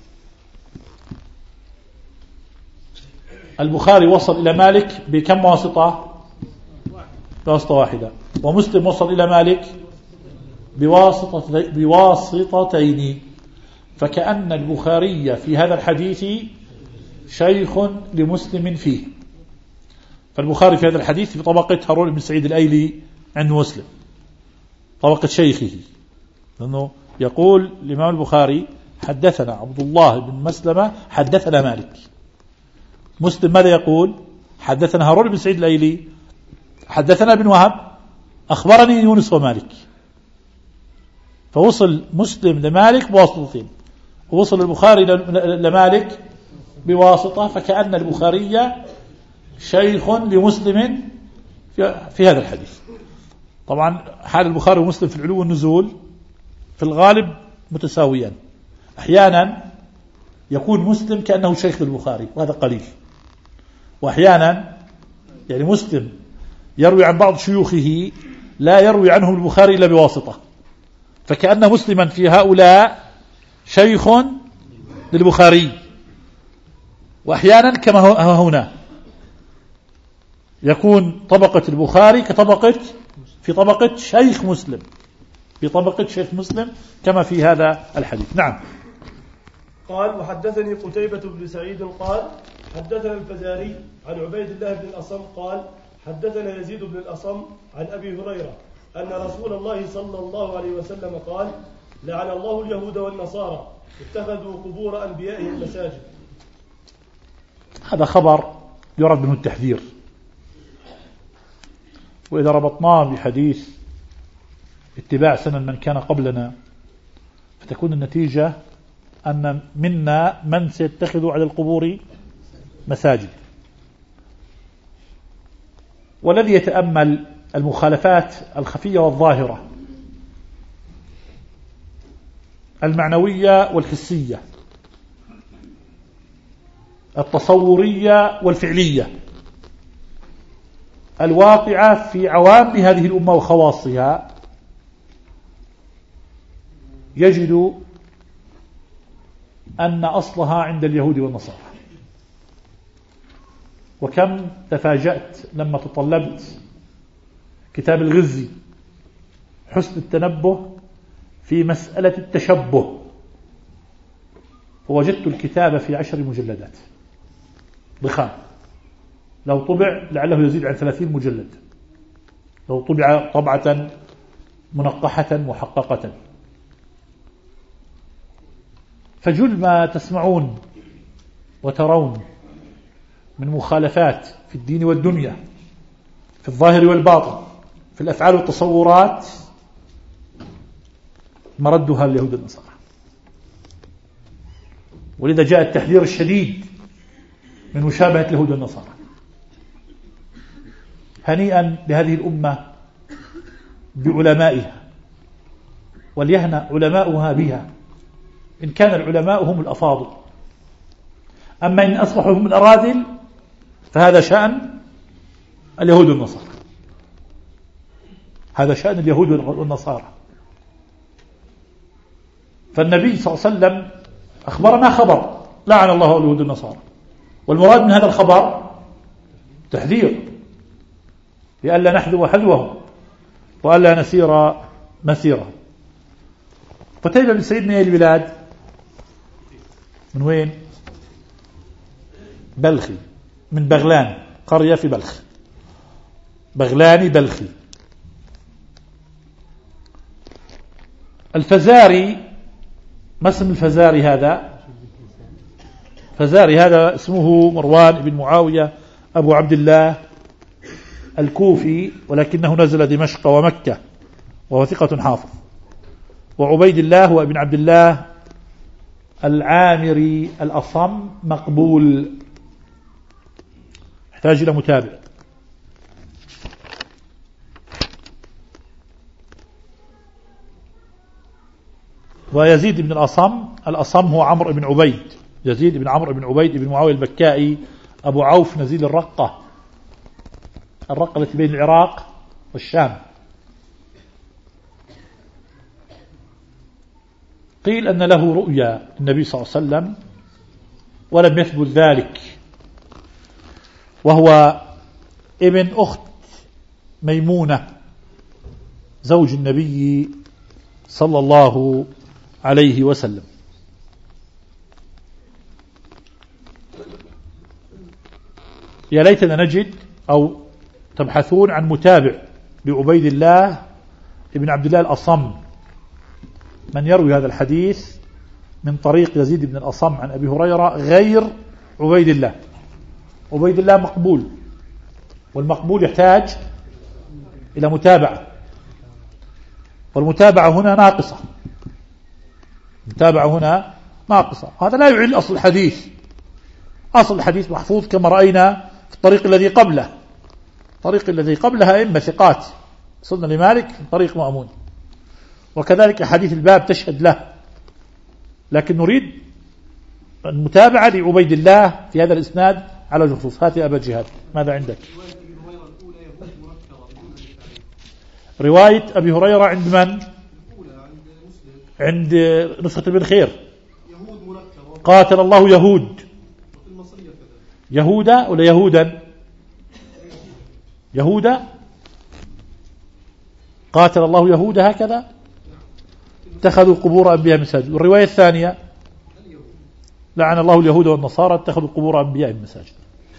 البخاري وصل إلى مالك بكم واسطة؟ بواسطة واحدة. ومسلم وصل إلى مالك بواسطة بواسطتين. فكأن البخاري في هذا الحديث شيخ لمسلم فيه. فالبخاري في هذا الحديث في طبقة هارون بن سعيد الأيلي عند مسلم، طبقة شيخه، لأنه يقول الإمام البخاري حدثنا عبد الله بن مسلمة حدثنا مالك. مسلم ماذا يقول؟ حدثنا هارون بن سعيد الأيلي حدثنا بن وهب أخبرني يونس ومالك. فوصل مسلم لمالك بواسطتين، ووصل البخاري لمالك بواسطة. فكأن البخاري شيخ لمسلم في هذا الحديث. طبعا حال البخاري ومسلم في العلو والنزول في الغالب متساويان. أحيانا يكون مسلم كأنه شيخ للبخاري وهذا قليل، وأحيانا يعني مسلم يروي عن بعض شيوخه لا يروي عنهم البخاري إلا بواسطة. فكأن مسلما في هؤلاء شيخ للبخاري. وأحيانا كما هنا يكون طبقة البخاري كطبقة في طبقة شيخ مسلم في طبقة شيخ مسلم كما في هذا الحديث. نعم. قال وحدثني قتيبة بن سعيد قال حدثنا الفزاري عن عبيد الله بن الأصم قال حدثنا يزيد بن الأصم عن أبي هريرة أن رسول الله صلى الله عليه وسلم قال لعن الله اليهود والنصارى اتخذوا قبور أنبيائهم مساجد. هذا خبر يرد منه التحذير. وإذا ربطناه بحديث اتباع سنن من كان قبلنا فتكون النتيجة أن منا من سيتخذ على القبور مساجد. والذي يتأمل المخالفات الخفية والظاهرة المعنوية والحسية التصورية والفعلية الواقعة في عوام هذه الأمة وخواصها يجد أن أصلها عند اليهود والنصارى. وكم تفاجأت لما تطلبت كتاب الغزي حسن التنبه في مسألة التشبه، فوجدت الكتاب في عشر مجلدات ضخام، لو طبع لعله يزيد عن ثلاثين مجلد، لو طبع طبعة منقحة محققة. فجل ما تسمعون وترون من مخالفات في الدين والدنيا في الظاهر والباطن في الأفعال والتصورات مردها اليهود والنصارى. ولذا جاء التحذير الشديد من مشابهة اليهود والنصارى. هنيئا لهذه الأمة بعلمائها وليهنأ علماؤها بها إن كان العلماء هم الأفاضل. أما إن أصبحوا هم الأراذل فهذا شأن اليهود والنصارى، هذا شأن اليهود والنصارى. فالنبي صلى الله عليه وسلم أخبرنا خبر لعن الله اليهود والنصارى، والمراد من هذا الخبر تحذير لئلا نحذو حذوهم وألا نسير مسيره. قتيبة بن سعيد من أي البلاد؟ من وين؟ بلخي، من بغلان، قرية في بلخ، بغلاني بلخي. الفزاري، ما اسم الفزاري هذا؟ فزاري هذا اسمه مروان بن معاوية أبو عبد الله الكوفي، ولكنه نزل دمشق ومكة وهو ثقة حافظ. وعبيد الله وابن عبد الله العامري الأصم مقبول، يحتاج إلى متابع. ويزيد بن الأصم الأصم هو عمرو بن عبيد، يزيد بن عمرو بن عبيد بن معاوية البكائي أبو عوف نزيل الرقة، الرقة التي بين العراق والشام. قيل أن له رؤيا النبي صلى الله عليه وسلم ولم يثبت ذلك، وهو ابن أخت ميمونة زوج النبي صلى الله عليه وسلم. يا ليتنا نجد أو تبحثون عن متابع لعبيد الله ابن عبد الله الأصم، من يروي هذا الحديث من طريق يزيد بن الأصم عن أبي هريرة غير عبيد الله. عبيد الله مقبول، والمقبول يحتاج إلى متابعة، والمتابعة هنا ناقصة، المتابعة هنا ناقصة. هذا لا يعل أصل الحديث، أصل الحديث محفوظ كما رأينا في الطريق الذي قبله، الطريق الذي قبلها إما ثقات صلنا لمالك طريق مأمون، وكذلك حديث الباب تشهد له، لكن نريد المتابعة لعبيد الله في هذا الإسناد على الخصوص. هات يا أبا جهاد، ماذا عندك؟ رواية أبي هريرة عند من؟ عند نسخة ابن خير. قاتل الله يهود، يهودا ولا يهودا؟ يهودا، قاتل الله يهود هكذا اتخذوا قبور أنبياء مساجد. والرواية الثانية لعن الله اليهود والنصارى اتخذوا قبور أنبياء مساجد.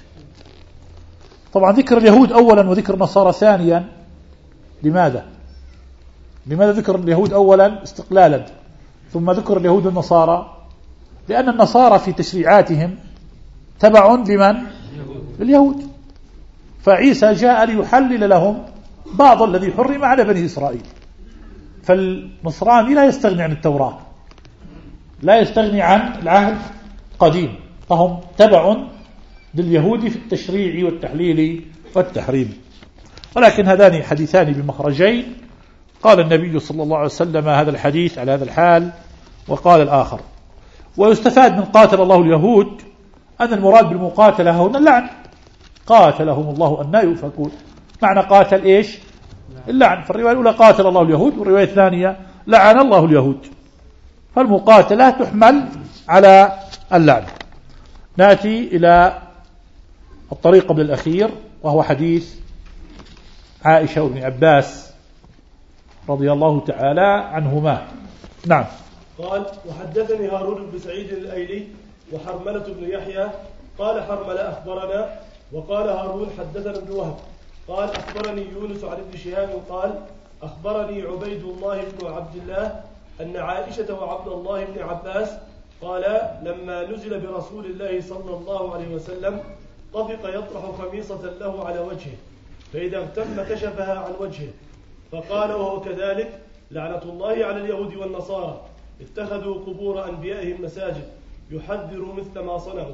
طبعا ذكر اليهود أولا وذكر النصارى ثانيا، لماذا؟ لماذا ذكر اليهود أولا استقلالا ثم ذكر اليهود والنصارى؟ لأن النصارى في تشريعاتهم تبع لمن؟ اليهود، فعيسى جاء ليحلل لهم بعض الذي حرم على بني إسرائيل. فالنصراني لا يستغني عن التوراة، لا يستغني عن العهد القديم، فهم تبع لليهود في التشريع والتحليل والتحريم. ولكن هذان حديثان بمخرجين، قال النبي صلى الله عليه وسلم هذا الحديث على هذا الحال، وقال الآخر. ويستفاد من قاتل الله اليهود أن المراد بالمقاتلة هنا اللعن، قاتلهم الله أن يؤفكون، معنى قاتل إيش؟ اللعن. فالرواية الأولى قاتل الله اليهود، والرواية الثانية لعن الله اليهود، فالمقاتلة تحمل على اللعن. نأتي إلى الطريق قبل الأخير، وهو حديث عائشة وابن عباس رضي الله تعالى عنهما. نعم. قال: وحدثني هارون بن سعيد الأيلي وحرملة بن يحيى قال حرملة أخبرنا، وقال هارون حدثنا ابن وهب قال أخبرني يونس عن ابن شهاب قال أخبرني عبيد الله بن عبد الله أن عائشة وعبد الله بن عباس قال لما نزل برسول الله صلى الله عليه وسلم طفق يطرح خميصة له على وجهه، فإذا اغتم كشفها عن وجهه، فقال وهو كذلك لعنة الله على اليهود والنصارى اتخذوا قبور أنبيائهم مساجد يحذر مثل ما صنعوا.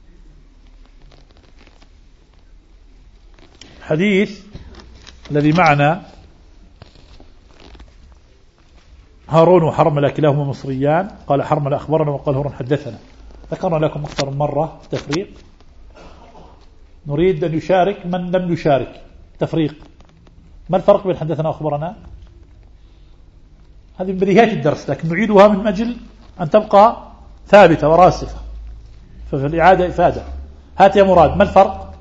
حديث الذي معنا هارون وحرملة كلاهما مصريان، قال حرملة أخبرنا وقال هارون حدثنا. ذكرنا لكم أكثر من مرة تفريق، نريد أن يشارك من لم يشارك تفريق. ما الفرق بين حدثنا وأخبرنا؟ هذه من بديهيات الدرس، لكن نعيدها من أجل أن تبقى ثابتة وراسخة، ففي الإعادة إفادة. هات يا مراد، ما الفرق؟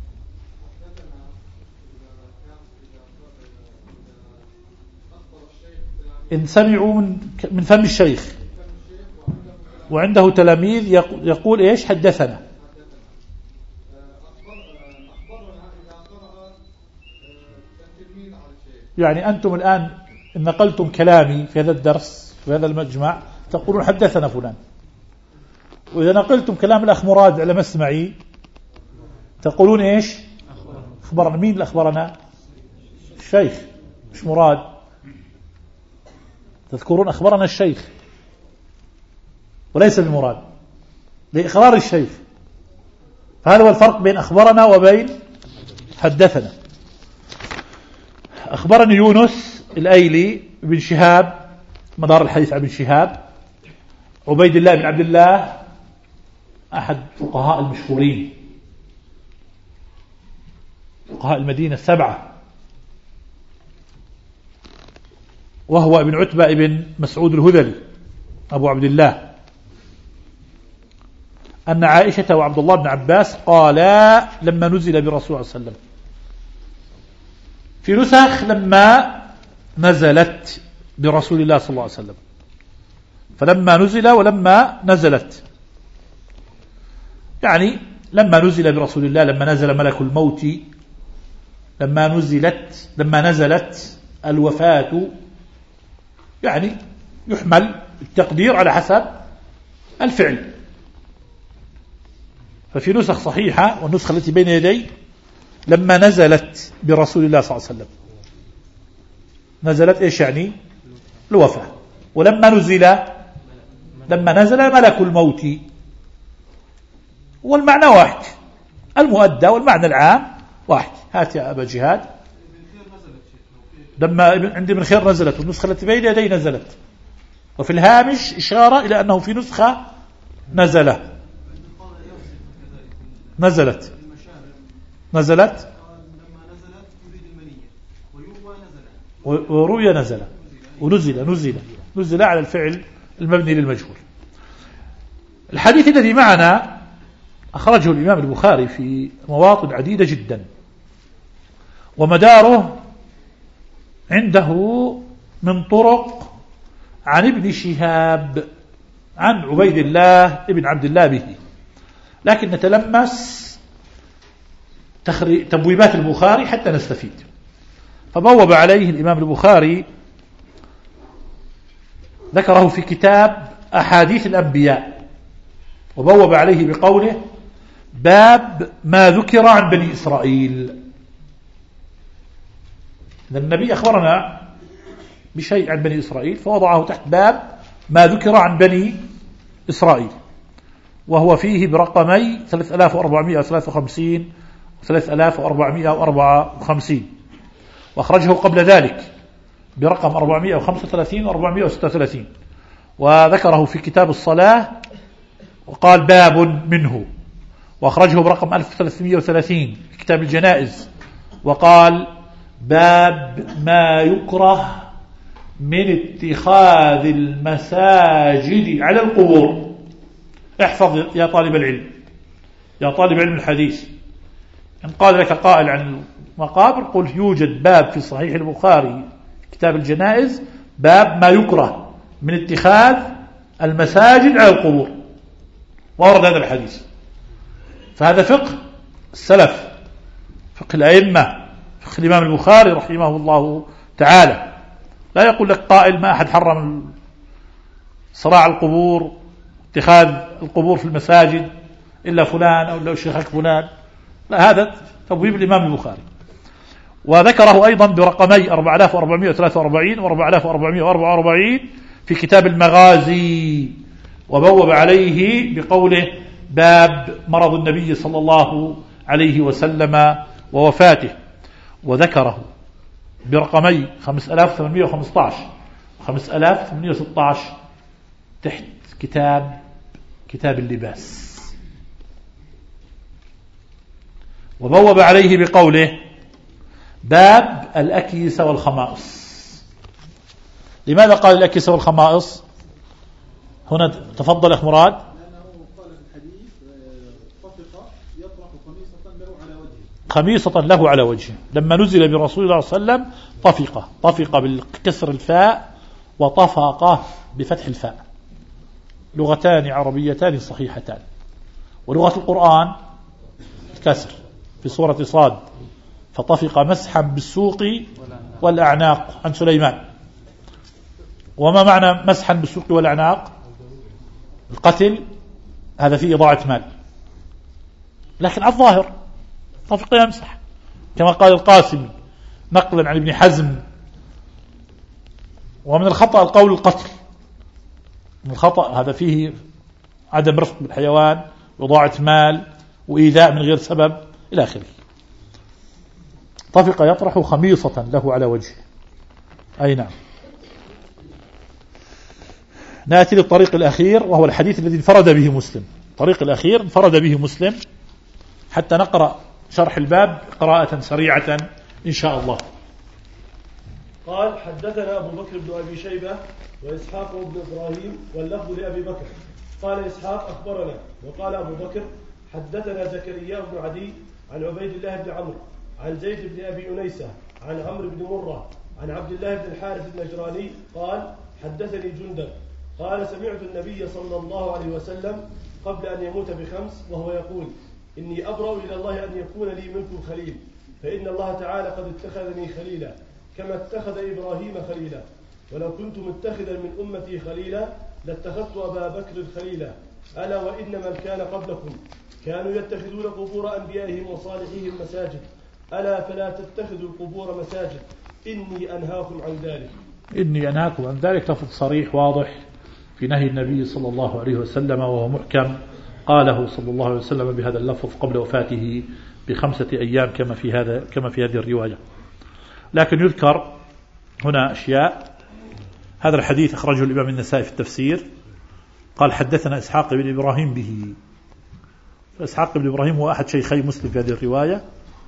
إن سمعوا من من فم الشيخ وعنده تلاميذ يقول إيش؟ حدثنا. يعني أنتم الآن إن نقلتم كلامي في هذا الدرس في هذا المجمع تقولون حدثنا فلان، وإذا نقلتم كلام الأخ مراد على مسمعي تقولون إيش؟ أخبرنا. مين اللي أخبرنا؟ الشيخ مش مراد. تذكرون أخبرنا الشيخ وليس بمراد لإقرار الشيخ، فهذا هو الفرق بين أخبرنا وبين حدثنا. أخبرني يونس الأيلي بن شهاب، مدار الحديث عن ابن شهاب، عبيد الله بن عبد الله أحد فقهاء المشهورين فقهاء المدينة السبعة، وهو ابن عتبة ابن مسعود الهذلي أبو عبد الله، أن عائشة وعبد الله بن عباس قالا لما نزل برسول الله صلى الله عليه وسلم، في نسخ لما نزلت برسول الله صلى الله عليه وسلم، فلما نزل ولما نزلت، يعني لما نزل برسول الله، لما نزل ملك الموت، لما نزلت لما نزلت الوفاة، يعني يحمل التقدير على حسب الفعل. ففي نسخ صحيحة والنسخة التي بين يدي لما نزلت برسول الله صلى الله عليه وسلم، نزلت إيش يعني الوفاة، ولما نزل لما نزل ملك الموت، والمعنى واحد، المؤدى والمعنى العام واحد. هات يا أبا جهاد، لما عندي من خير نزلت، والنسخة التي بين يدي نزلت، وفي الهامش إشارة إلى أنه في نسخة نزل نزلت نزلت وروي نزل ونزل نزل نزل على الفعل المبني للمجهول. الحديث الذي معنا أخرجه الإمام البخاري في مواطن عديدة جدا، ومداره عنده من طرق عن ابن شهاب عن عبيد الله ابن عبد الله به، لكن نتلمس تبويبات البخاري حتى نستفيد. فبوب عليه الإمام البخاري، ذكره في كتاب أحاديث الأنبياء، وبوب عليه بقوله باب ما ذكر عن بني إسرائيل. إذا النبي أخبرنا بشيء عن بني إسرائيل فوضعه تحت باب ما ذكر عن بني إسرائيل، وهو فيه برقمي ثلاثة آلاف وأربعمائة وثلاثة وخمسين وثلاثة آلاف وأربعمائة وأربعة وخمسين، وأخرجه قبل ذلك برقم أربعمائة وخمسة وثلاثين وأربعمائة وستة وثلاثين، وذكره في كتاب الصلاة وقال باب منه، وأخرجه برقم ألف وثلاثمائة وثلاثين في كتاب الجنائز وقال باب ما يكره من اتخاذ المساجد على القبور. احفظ يا طالب العلم، يا طالب علم الحديث، إن قال لك قائل عن المقابر قل يوجد باب في صحيح البخاري كتاب الجنائز باب ما يكره من اتخاذ المساجد على القبور، وورد هذا الحديث. فهذا فقه السلف، فقه الأئمة، فقه الإمام البخاري رحمه الله تعالى. لا يقول لك قائل ما أحد حرم صراع القبور، اتخاذ القبور في المساجد إلا فلان أو إلا الشيخ فلان، لا، هذا تبويب الإمام البخاري. وذكره أيضا برقمي أربعة آلاف وأربعمائة وثلاثة وأربعين وأربعة آلاف وأربعمائة وأربعة وأربعين في كتاب المغازي، وبوب عليه بقوله باب مرض النبي صلى الله عليه وسلم ووفاته، وذكره برقمي خمسة آلاف وثمانمائة وخمسة عشر وخمسة آلاف وثمانمائة وستة عشر تحت كتاب كتاب اللباس، وبوب عليه بقوله باب الأكيس والخمائص. لماذا قال الأكيس والخمائص هنا؟ تفضل أخ مراد. خميصة له على وجهه، لما نزل برسول الله صلى الله عليه وسلم طفقة، طفق بالكسر الفاء وطفقة بفتح الفاء، لغتان عربيتان صحيحتان. ولغة القرآن كسر في سورة صاد، فطفق مسحا بالسوق والأعناق عن سليمان. وما معنى مسحا بالسوق والأعناق؟ القتل، هذا فيه إضاعة مال، لكن الظاهر طفق يمسح، كما قال القاسمي نقلا عن ابن حزم ومن الخطأ القول القتل، من الخطأ هذا فيه عدم رفق بالحيوان وإضاعة مال وإيذاء من غير سبب إلى آخره. طفق يطرح خميصة له على وجهه. أي نعم. نأتي للطريق الأخير وهو الحديث الذي انفرد به مسلم. الطريق الأخير انفرد به مسلم حتى نقرأ شرح الباب قراءة سريعة إن شاء الله. قال حدثنا أبو بكر بن أبي شيبة وإسحاق بن إبراهيم واللفظ لأبي بكر. قال إسحاق أخبرنا، وقال أبو بكر حدثنا زكريا بن عدي عن عبيد الله بن عمرو عن زيد بن أبي أنيسة عن عمرو بن مرة عن عبد الله بن الحارث النجراني قال حدثني جندب قال سمعت النبي صلى الله عليه وسلم قبل أن يموت بخمس وهو يقول إني أبرأ إلى الله أن يكون لي منكم خليل، فإن الله تعالى قد اتخذني خليلا كما اتخذ إبراهيم خليلا، ولو كنت متخذا من أمتي خليلا لاتخذت أبا بكر خليلا، ألا وإن من كان قبلكم كانوا يتخذون قبور أنبيائهم وصالحيهم مساجد، ألا فلا تتخذوا القبور مساجد، إني أنهاكم عن ذلك. إني أنهاكم عن ذلك لفظ صريح واضح في نهي النبي صلى الله عليه وسلم، وهو محكم قاله صلى الله عليه وسلم بهذا اللفظ قبل وفاته بخمسة أيام كما في هذا كما في هذه الرواية. لكن يذكر هنا أشياء. هذا الحديث أخرجه الإمام النسائي في التفسير، قال حدثنا إسحاق بن إبراهيم به. فإسحاق بن إبراهيم هو أحد شيخي مسلم في هذه الرواية،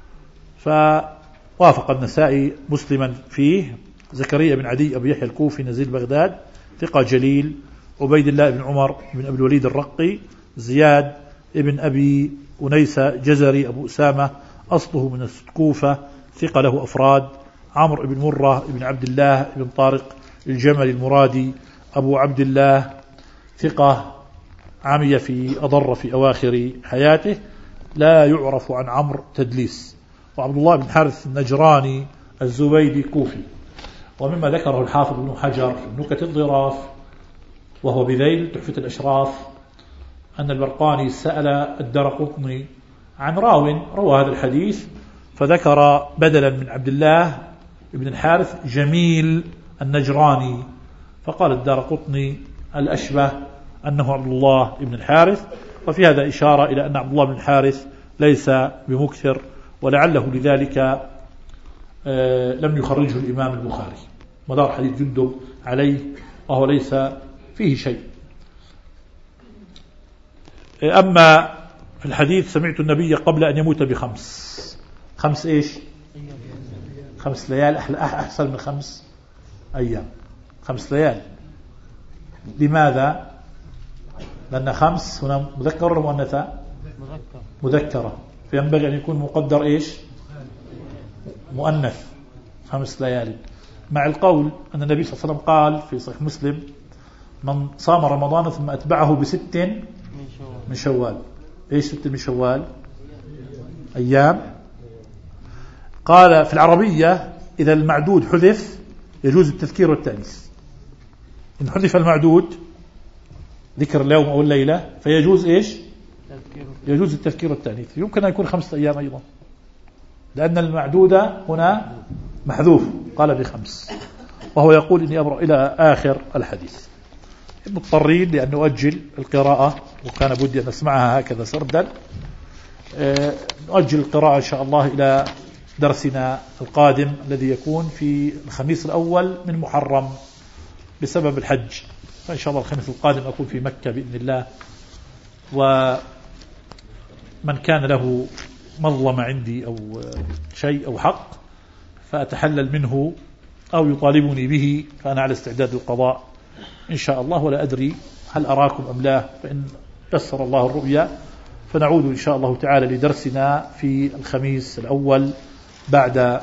فوافق النسائي مسلما فيه. زكريا بن عدي أبو يحيى الكوفي نزيل بغداد ثقة جليل. عبيد الله بن عمر بن أبي الوليد الرقي. زياد ابن أبي أنيسة جزري أبو أسامة أصله من الكوفة ثقة له أفراد. عمرو بن مرة بن عبد الله بن طارق الجمل المرادي أبو عبد الله ثقة عمي في أضر في أواخر حياته، لا يعرف عن عمرو تدليس. وعبد الله بن حارث النجراني الزبيدي كوفي. ومما ذكره الحافظ بن حجر في نكت الضراف وهو بذيل تحفة الأشراف أن البرقاني سأل الدرقطني عن راو روى هذا الحديث، فذكر بدلا من عبد الله بن الحارث جميل النجراني، فقال الدرقطني الأشبه أنه عبد الله بن الحارث. وفي هذا إشارة إلى أن عبد الله بن الحارث ليس بمكثر، ولعله لذلك لم يخرجه الإمام البخاري. مدار حديث جندب عليه وهو ليس فيه شيء. أما في الحديث سمعت النبي قبل أن يموت بخمس. خمس إيش؟ خمس ليال أحسن من خمس أيام. خمس ليال. لماذا؟ لأن خمس هنا مذكر ولا مؤنثة؟ مذكرة، فينبغي أن يكون مقدر إيش؟ مؤنث. خمس ليال، مع القول أن النبي صلى الله عليه وسلم قال في صحيح مسلم من صام رمضان ثم أتبعه بست من شوال. إيش ست من شوال؟ أيام. قال في العربية إذا المعدود حذف يجوز التذكير والتأنيث. إن حذف المعدود ذكر اليوم أو الليلة فيجوز إيش؟ يجوز التذكير والتأنيث. يمكن أن يكون خمسة أيام أيضا، لأن المعدود هنا محذوف. قال بخمس، وهو يقول إني أبرأ إلى آخر الحديث. مضطرين لأن نؤجل القراءة، وكان بدي أن نسمعها هكذا سردا. نؤجل القراءة إن شاء الله إلى درسنا القادم الذي يكون في الخميس الأول من محرم بسبب الحج. فإن شاء الله الخميس القادم أكون في مكة بإذن الله. ومن كان له مظلمة عندي أو شيء أو حق فأتحلل منه أو يطالبني به فأنا على استعداد القضاء إن شاء الله، ولا أدري هل أراكم أم لا. فإن يسر الله الرؤيا فنعود إن شاء الله تعالى لدرسنا في الخميس الأول بعد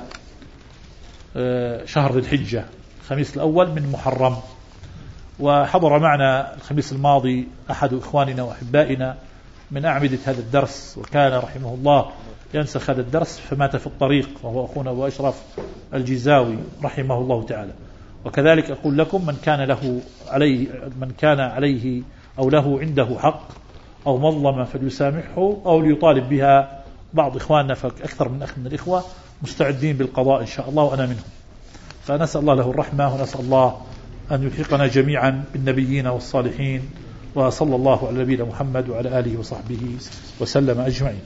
شهر ذي الحجة، الخميس الأول من محرم. وحضر معنا الخميس الماضي أحد إخواننا وأحبائنا من أعمدة هذا الدرس، وكان رحمه الله ينسخ هذا الدرس فمات في الطريق، وهو أخونا أبو أشرف الجزاوي رحمه الله تعالى. وكذلك أقول لكم من كان له عليه من كان عليه أو له عنده حق أو مظلمة فليسامحه، أو ليطالب بها بعض إخواننا فأكثر من أخ من الإخوة مستعدين بالقضاء إن شاء الله وأنا منهم. فنسأل الله له الرحمة ونسأل الله أن يلحقنا جميعا بالنبيين والصالحين، وصلى الله على نبينا محمد وعلى آله وصحبه وسلم أجمعين.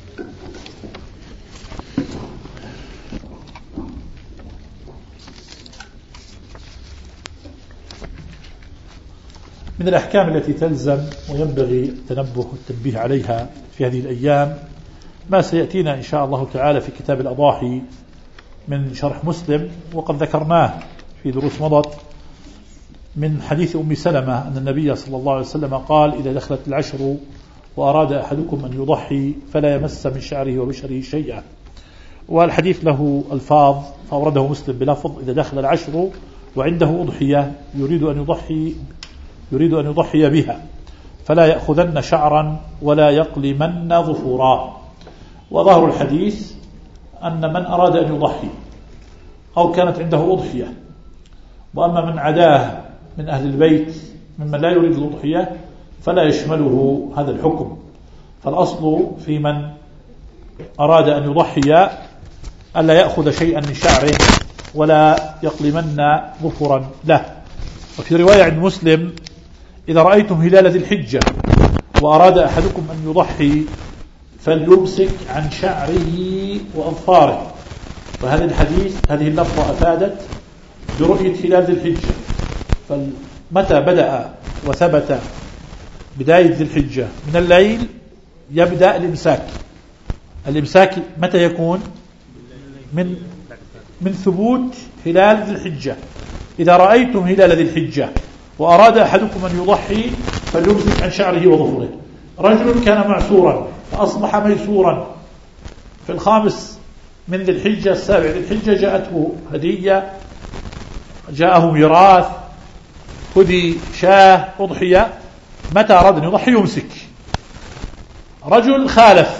من الأحكام التي تلزم وينبغي التنبه والتنبيه عليها في هذه الأيام ما سيأتينا إن شاء الله تعالى في كتاب الأضاحي من شرح مسلم، وقد ذكرناه في دروس مضت من حديث أم سلمة أن النبي صلى الله عليه وسلم قال: إذا دخلت العشر وأراد أحدكم أن يضحي فلا يمس من شعره وبشره شيئا. والحديث له الفاظ فأورده مسلم بلفظ: إذا دخل العشر وعنده أضحية يريد أن يضحي يريد أن يضحي بها فلا يأخذن شعرا ولا يقلمن ظفورا. وظهر الحديث أن من أراد أن يضحي أو كانت عنده أضحية، وأما من عداه من أهل البيت ممن لا يريد الأضحية فلا يشمله هذا الحكم. فالأصل في من أراد أن يضحي ألا يأخذ شيئا من شعره ولا يقلمن ظفرا له. وفي رواية عند مسلم: إذا رأيتم هلال ذي الحجة وأراد أحدكم أن يضحي فليمسك عن شعره وأظفاره. فهذا الحديث هذه اللفظة أفادت برؤية هلال ذي الحجة، فمتى بدأ وثبت بداية ذي الحجة من الليل يبدأ الإمساك. الإمساك متى يكون؟ من من ثبوت هلال ذي الحجة. إذا رأيتم هلال ذي الحجة وأراد أحدكم أن يضحي فليمسك عن شعره وظفره. رجل كان معسورا فأصبح ميسورا في الخامس من ذي الحجة السابع ذي الحجة، جاءته هدية، جاءه ميراث، هدي شاه أضحية، متى أراد أن يضحي يمسك. رجل خالف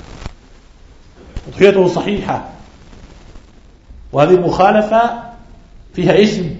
أضحيته صحيحة، وهذه المخالفة فيها اسم،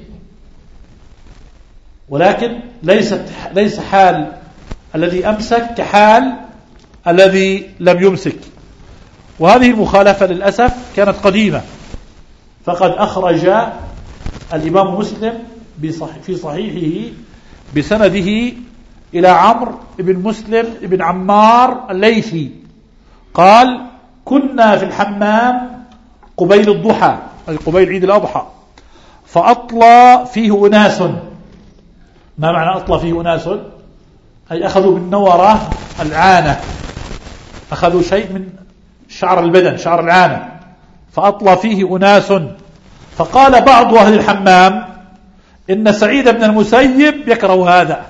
ولكن ليست ليس حال الذي أمسك كحال الذي لم يمسك. وهذه المخالفة للأسف كانت قديمة، فقد أخرج الإمام مسلم في صحيحه بسنده إلى عمرو بن مسلم بن عمار الليثي قال: كنا في الحمام قبيل الضحى، أي قبيل عيد الأضحى، فأطلى فيه أناس. ما معنى أطلى فيه أناس؟ أي أخذوا بالنورة العانة، أخذوا شيء من شعر البدن، شعر العانة، فأطلى فيه أناس. فقال بعض أهل الحمام: إن سعيد بن المسيب يكره هذا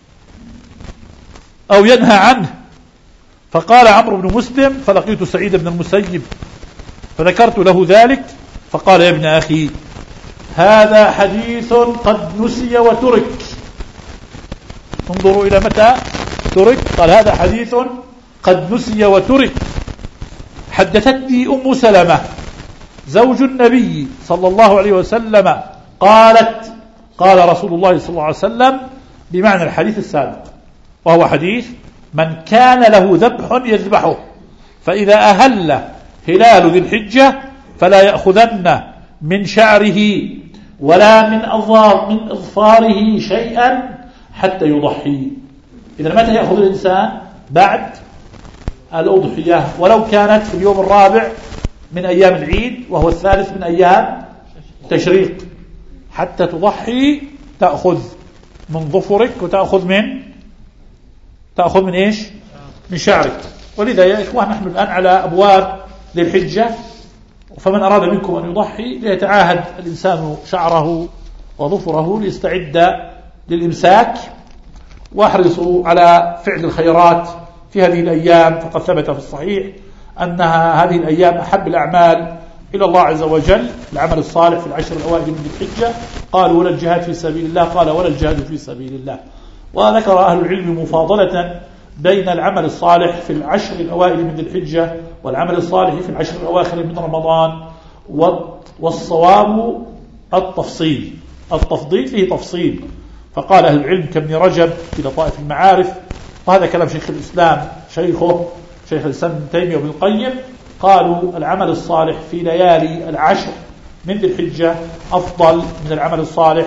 أو ينهى عنه. فقال عمرو بن مسلم: فلقيت سعيد بن المسيب فذكرت له ذلك، فقال: يا ابن أخي، هذا حديث قد نسي وترك. انظروا إلى متى ترك. قال: هذا حديث قد نسي وترك. حدثتني أم سلمة زوج النبي صلى الله عليه وسلم قالت: قال رسول الله صلى الله عليه وسلم، بمعنى الحديث السابق، وهو حديث من كان له ذبح يذبحه، فإذا أهل هلال ذي الحجة فلا يأخذن من شعره ولا من أظفار من أظفاره شيئا حتى يضحي. إذا متى يأخذ الإنسان؟ بعد الأضحية، ولو كانت في اليوم الرابع من أيام العيد وهو الثالث من أيام تشريق. حتى تضحي تأخذ من ظفرك وتأخذ من تأخذ من إيش؟ من شعرك. ولذا يا إخوان نحن الآن على أبواب للحجة، فمن أراد منكم أن يضحي ليتعاهد الإنسان شعره وظفره ليستعد للإمساك، واحرصوا على فعل الخيرات في هذه الأيام، فقد ثبت في الصحيح أنها هذه الأيام أحب الأعمال إلى الله عز وجل، العمل الصالح في العشر الأوائل من الحجة. قالوا: ولا الجهاد في سبيل الله؟ قال: ولا الجهاد في سبيل الله. وذكر أهل العلم مفاضلة بين العمل الصالح في العشر الأوائل من الحجة والعمل الصالح في العشر الأواخر من رمضان، والصواب التفصيل. التفضيل فيه تفصيل، فقال أهل العلم كابن رجب في لطائف المعارف، وهذا كلام شيخ الإسلام شيخه شيخ الإسلام ابن تيمية وابن القيم، قالوا العمل الصالح في ليالي العشر من ذي الحجة أفضل من العمل الصالح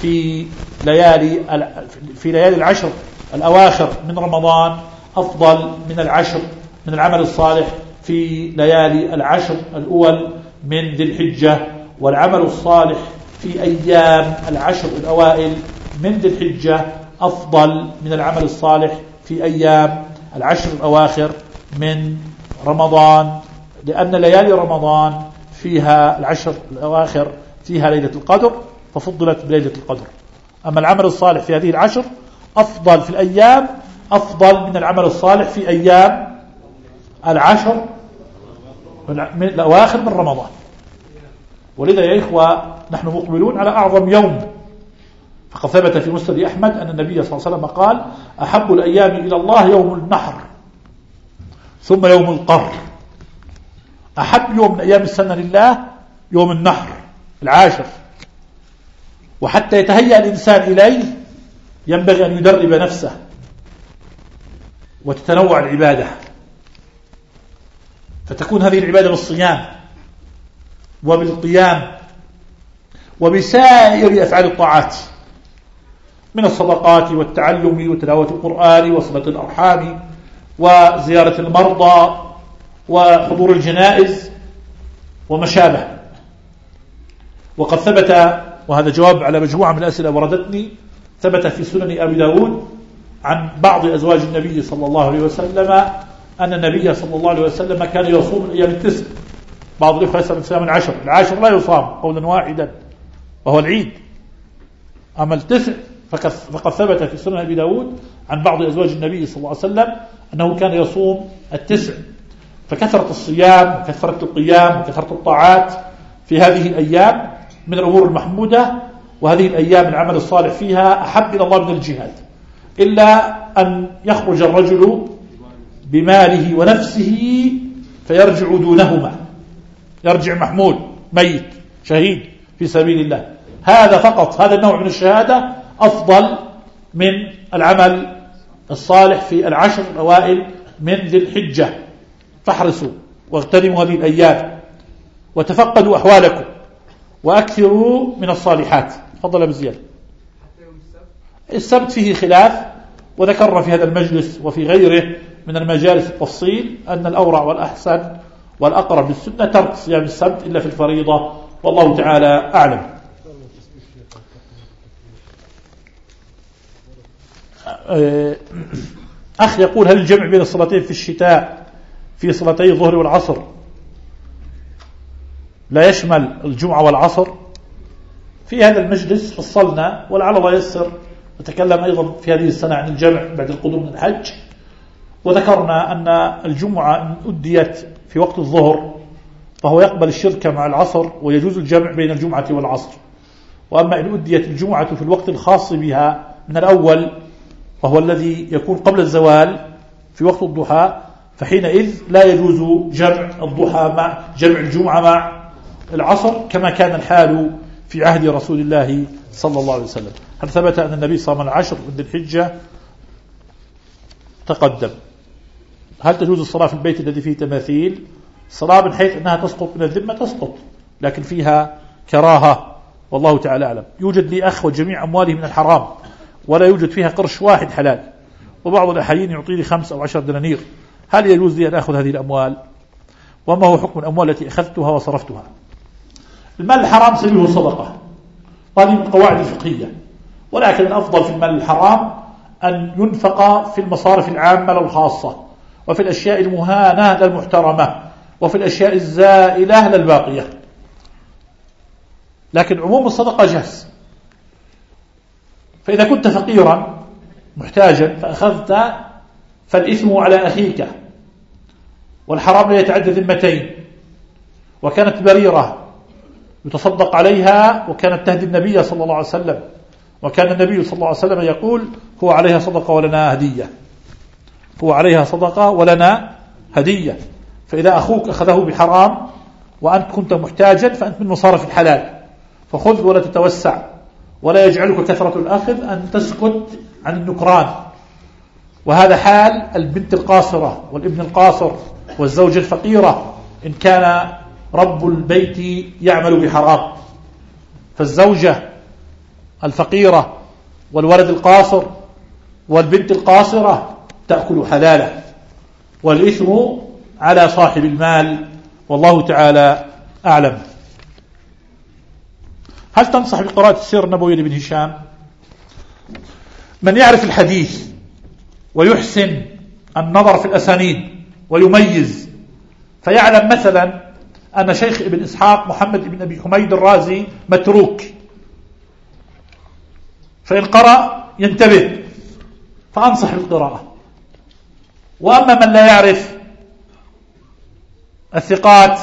في ليالي في ليالي العشر الأواخر من رمضان أفضل من العشر من العمل الصالح في ليالي العشر الأول من ذي الحجة، والعمل الصالح في أيام العشر الأوائل من ذي الحجة أفضل من العمل الصالح في أيام العشر الأواخر من رمضان، لأن ليالي رمضان فيها العشر الأواخر فيها ليلة القدر ففضلت بليلة القدر. أما العمل الصالح في هذه العشر أفضل في الأيام أفضل من العمل الصالح في أيام العشر الأواخر من رمضان. ولذا يا إخوة نحن مقبلون على أعظم يوم، فقد ثبت في مسند أحمد أن النبي صلى الله عليه وسلم قال: أحب الأيام إلى الله يوم النحر ثم يوم القر. أحب يوم من أيام السنة لله يوم النحر العاشر، وحتى يتهيأ الإنسان إليه ينبغي أن يدرب نفسه وتتنوع العبادة، فتكون هذه العبادة بالصيام وبالقيام وبسائر أفعال الطاعات من الصدقات والتعلم وتلاوة القرآن وصلة الأرحام وزيارة المرضى وحضور الجنائز وما شابه. وقد ثبت، وهذا جواب على مجموعة من الأسئلة وردتني، ثبت في سنن أبي داود عن بعض أزواج النبي صلى الله عليه وسلم أن النبي صلى الله عليه وسلم كان يصوم الأيام التسع. بعض الإخوة يسأل صيام العشر، العاشر لا يصام قولا واحدا وهو العيد، أما التسع فقد ثبت في سنن أبي داود عن بعض أزواج النبي صلى الله عليه وسلم أنه كان يصوم التسع. فكثرة الصيام وكثرة القيام وكثرة الطاعات في هذه الأيام من الأمور المحمودة، وهذه الأيام العمل الصالح فيها أحب إلى الله من الجهاد، إلا أن يخرج الرجل بماله ونفسه فيرجع دونهما، يرجع محمود ميت شهيد في سبيل الله. هذا فقط، هذا النوع من الشهادة أفضل من العمل الصالح في العشر الأوائل من ذي الحجة. فاحرصوا واغتنموا هذه الأيام وتفقدوا أحوالكم وأكثروا من الصالحات. تفضل بزيادة. السبت فيه خلاف، وذكرنا في هذا المجلس وفي غيره من المجالس التفصيل أن الأورع والأحسن والأقرب للسنة ترك صيام السبت إلا في الفريضة، والله تعالى أعلم. أخ يقول: هل الجمع بين الصلاتين في الشتاء في صلاتي الظهر والعصر لا يشمل الجمعة والعصر؟ في هذا المجلس فصلنا، ولعل الله يسر نتكلم أيضا في هذه السنة عن الجمع بعد القدوم من الحج، وذكرنا أن الجمعة إن أديت في وقت الظهر فهو يقبل الشركة مع العصر ويجوز الجمع بين الجمعة والعصر. وأما إن أديت الجمعة في الوقت الخاص بها من الأول وهو الذي يكون قبل الزوال في وقت الضحى، فحينئذ لا يجوز جمع الضحى مع جمع الجمعة مع العصر كما كان الحال في عهد رسول الله صلى الله عليه وسلم. هل ثبت أن النبي صام العشر من ذي الحجة؟ تقدم. هل تجوز الصلاة في البيت الذي فيه تماثيل؟ صلاة من حيث أنها تسقط من الذمة تسقط، لكن فيها كراهة، والله تعالى أعلم. يوجد لي أخ وجميع أمواله من الحرام ولا يوجد فيها قرش واحد حلال، وبعض الأحيان يعطيني خمس أو عشر دنانير، هل يجوز لي أن أخذ هذه الأموال؟ وما هو حكم الأموال التي أخذتها وصرفتها؟ المال الحرام سبيله صدقة، وهذه من القواعد الفقهية، ولكن الأفضل في المال الحرام أن ينفق في المصارف العامة للخاصة، وفي الأشياء المهانة للمحترمة، وفي الأشياء الزائلة للباقية. لكن عموم الصدقة جاز. فإذا كنت فقيرا محتاجا فأخذت فالإثم على أخيك، والحرام لا يتعدى ذمتين. وكانت بريرة يتصدق عليها وكانت تهدي النبي صلى الله عليه وسلم، وكان النبي صلى الله عليه وسلم يقول: هو عليها صدقة ولنا هدية، هو عليها صدقة ولنا هدية. فإذا أخوك أخذه بحرام وأنت كنت محتاجا فأنت من مصارف الحلال، فخذ ولا تتوسع، ولا يجعلك كثرة الأخذ أن تسكت عن النكران. وهذا حال البنت القاصرة والابن القاصر والزوجة الفقيرة إن كان رب البيت يعمل بحرام. فالزوجة الفقيرة والولد القاصر والبنت القاصرة تأكل حلاله، والإثم على صاحب المال، والله تعالى أعلم. هل تنصح بقراءة السيرة النبوية لابن هشام؟ من يعرف الحديث ويحسن النظر في الأسانيد ويميز، فيعلم مثلا أن شيخ ابن إسحاق محمد بن أبي حميد الرازي متروك، فإن قرأ ينتبه فأنصح بالقراءة. وأما من لا يعرف الثقات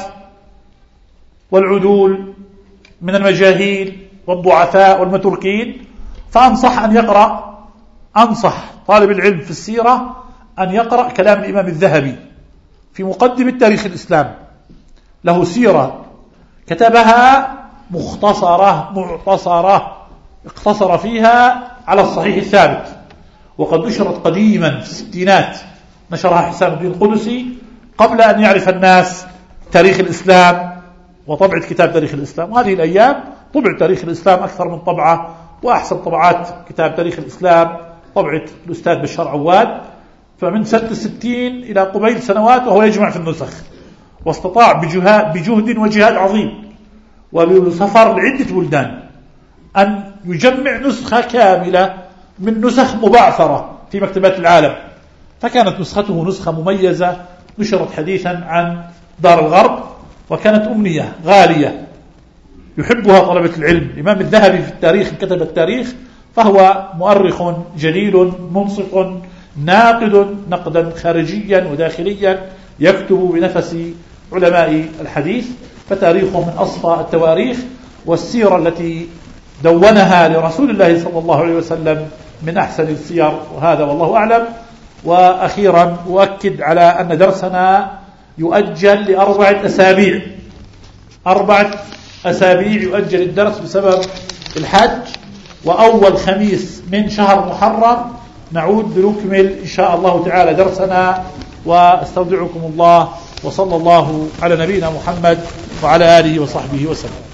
والعدول من المجاهيل والضعفاء والمتروكين فأنصح أن يقرأ أنصح طالب العلم في السيرة أن يقرأ كلام الإمام الذهبي في مقدمة تاريخ الإسلام، له سيرة كتبها مختصرة معتصرة، اقتصر فيها على الصحيح الثابت، وقد نشرت قديما في الستينات، نشرها حسام الدين القدسي قبل أن يعرف الناس تاريخ الإسلام وطبعة كتاب تاريخ الإسلام. وهذه الأيام طبع تاريخ الإسلام أكثر من طبعة، وأحسن طبعات كتاب تاريخ الإسلام طبعة الأستاذ بشار عواد، فمن سنة الستين إلى قبيل سنوات وهو يجمع في النسخ، واستطاع بجهد وجهاد عظيم وبسفر لعدة بلدان أن يجمع نسخة كاملة من نسخ مبعثرة في مكتبات العالم، فكانت نسخته نسخة مميزة نشرت حديثا عن دار الغرب، وكانت أمنية غالية يحبها طلبة العلم. الإمام الذهبي في التاريخ كتب التاريخ، فهو مؤرخ جليل منصف ناقد نقدا خارجيا وداخليا، يكتب بنفس علماء الحديث، فتاريخه من أصفى التواريخ، والسيرة التي دونها لرسول الله صلى الله عليه وسلم من أحسن السير، وهذا والله أعلم. وأخيرا أؤكد على أن درسنا يؤجل لأربعة أسابيع أربعة أسابيع يؤجل الدرس بسبب الحج، وأول خميس من شهر محرم نعود لنكمل إن شاء الله تعالى درسنا. واستودعكم الله، وصلى الله على نبينا محمد وعلى آله وصحبه وسلم.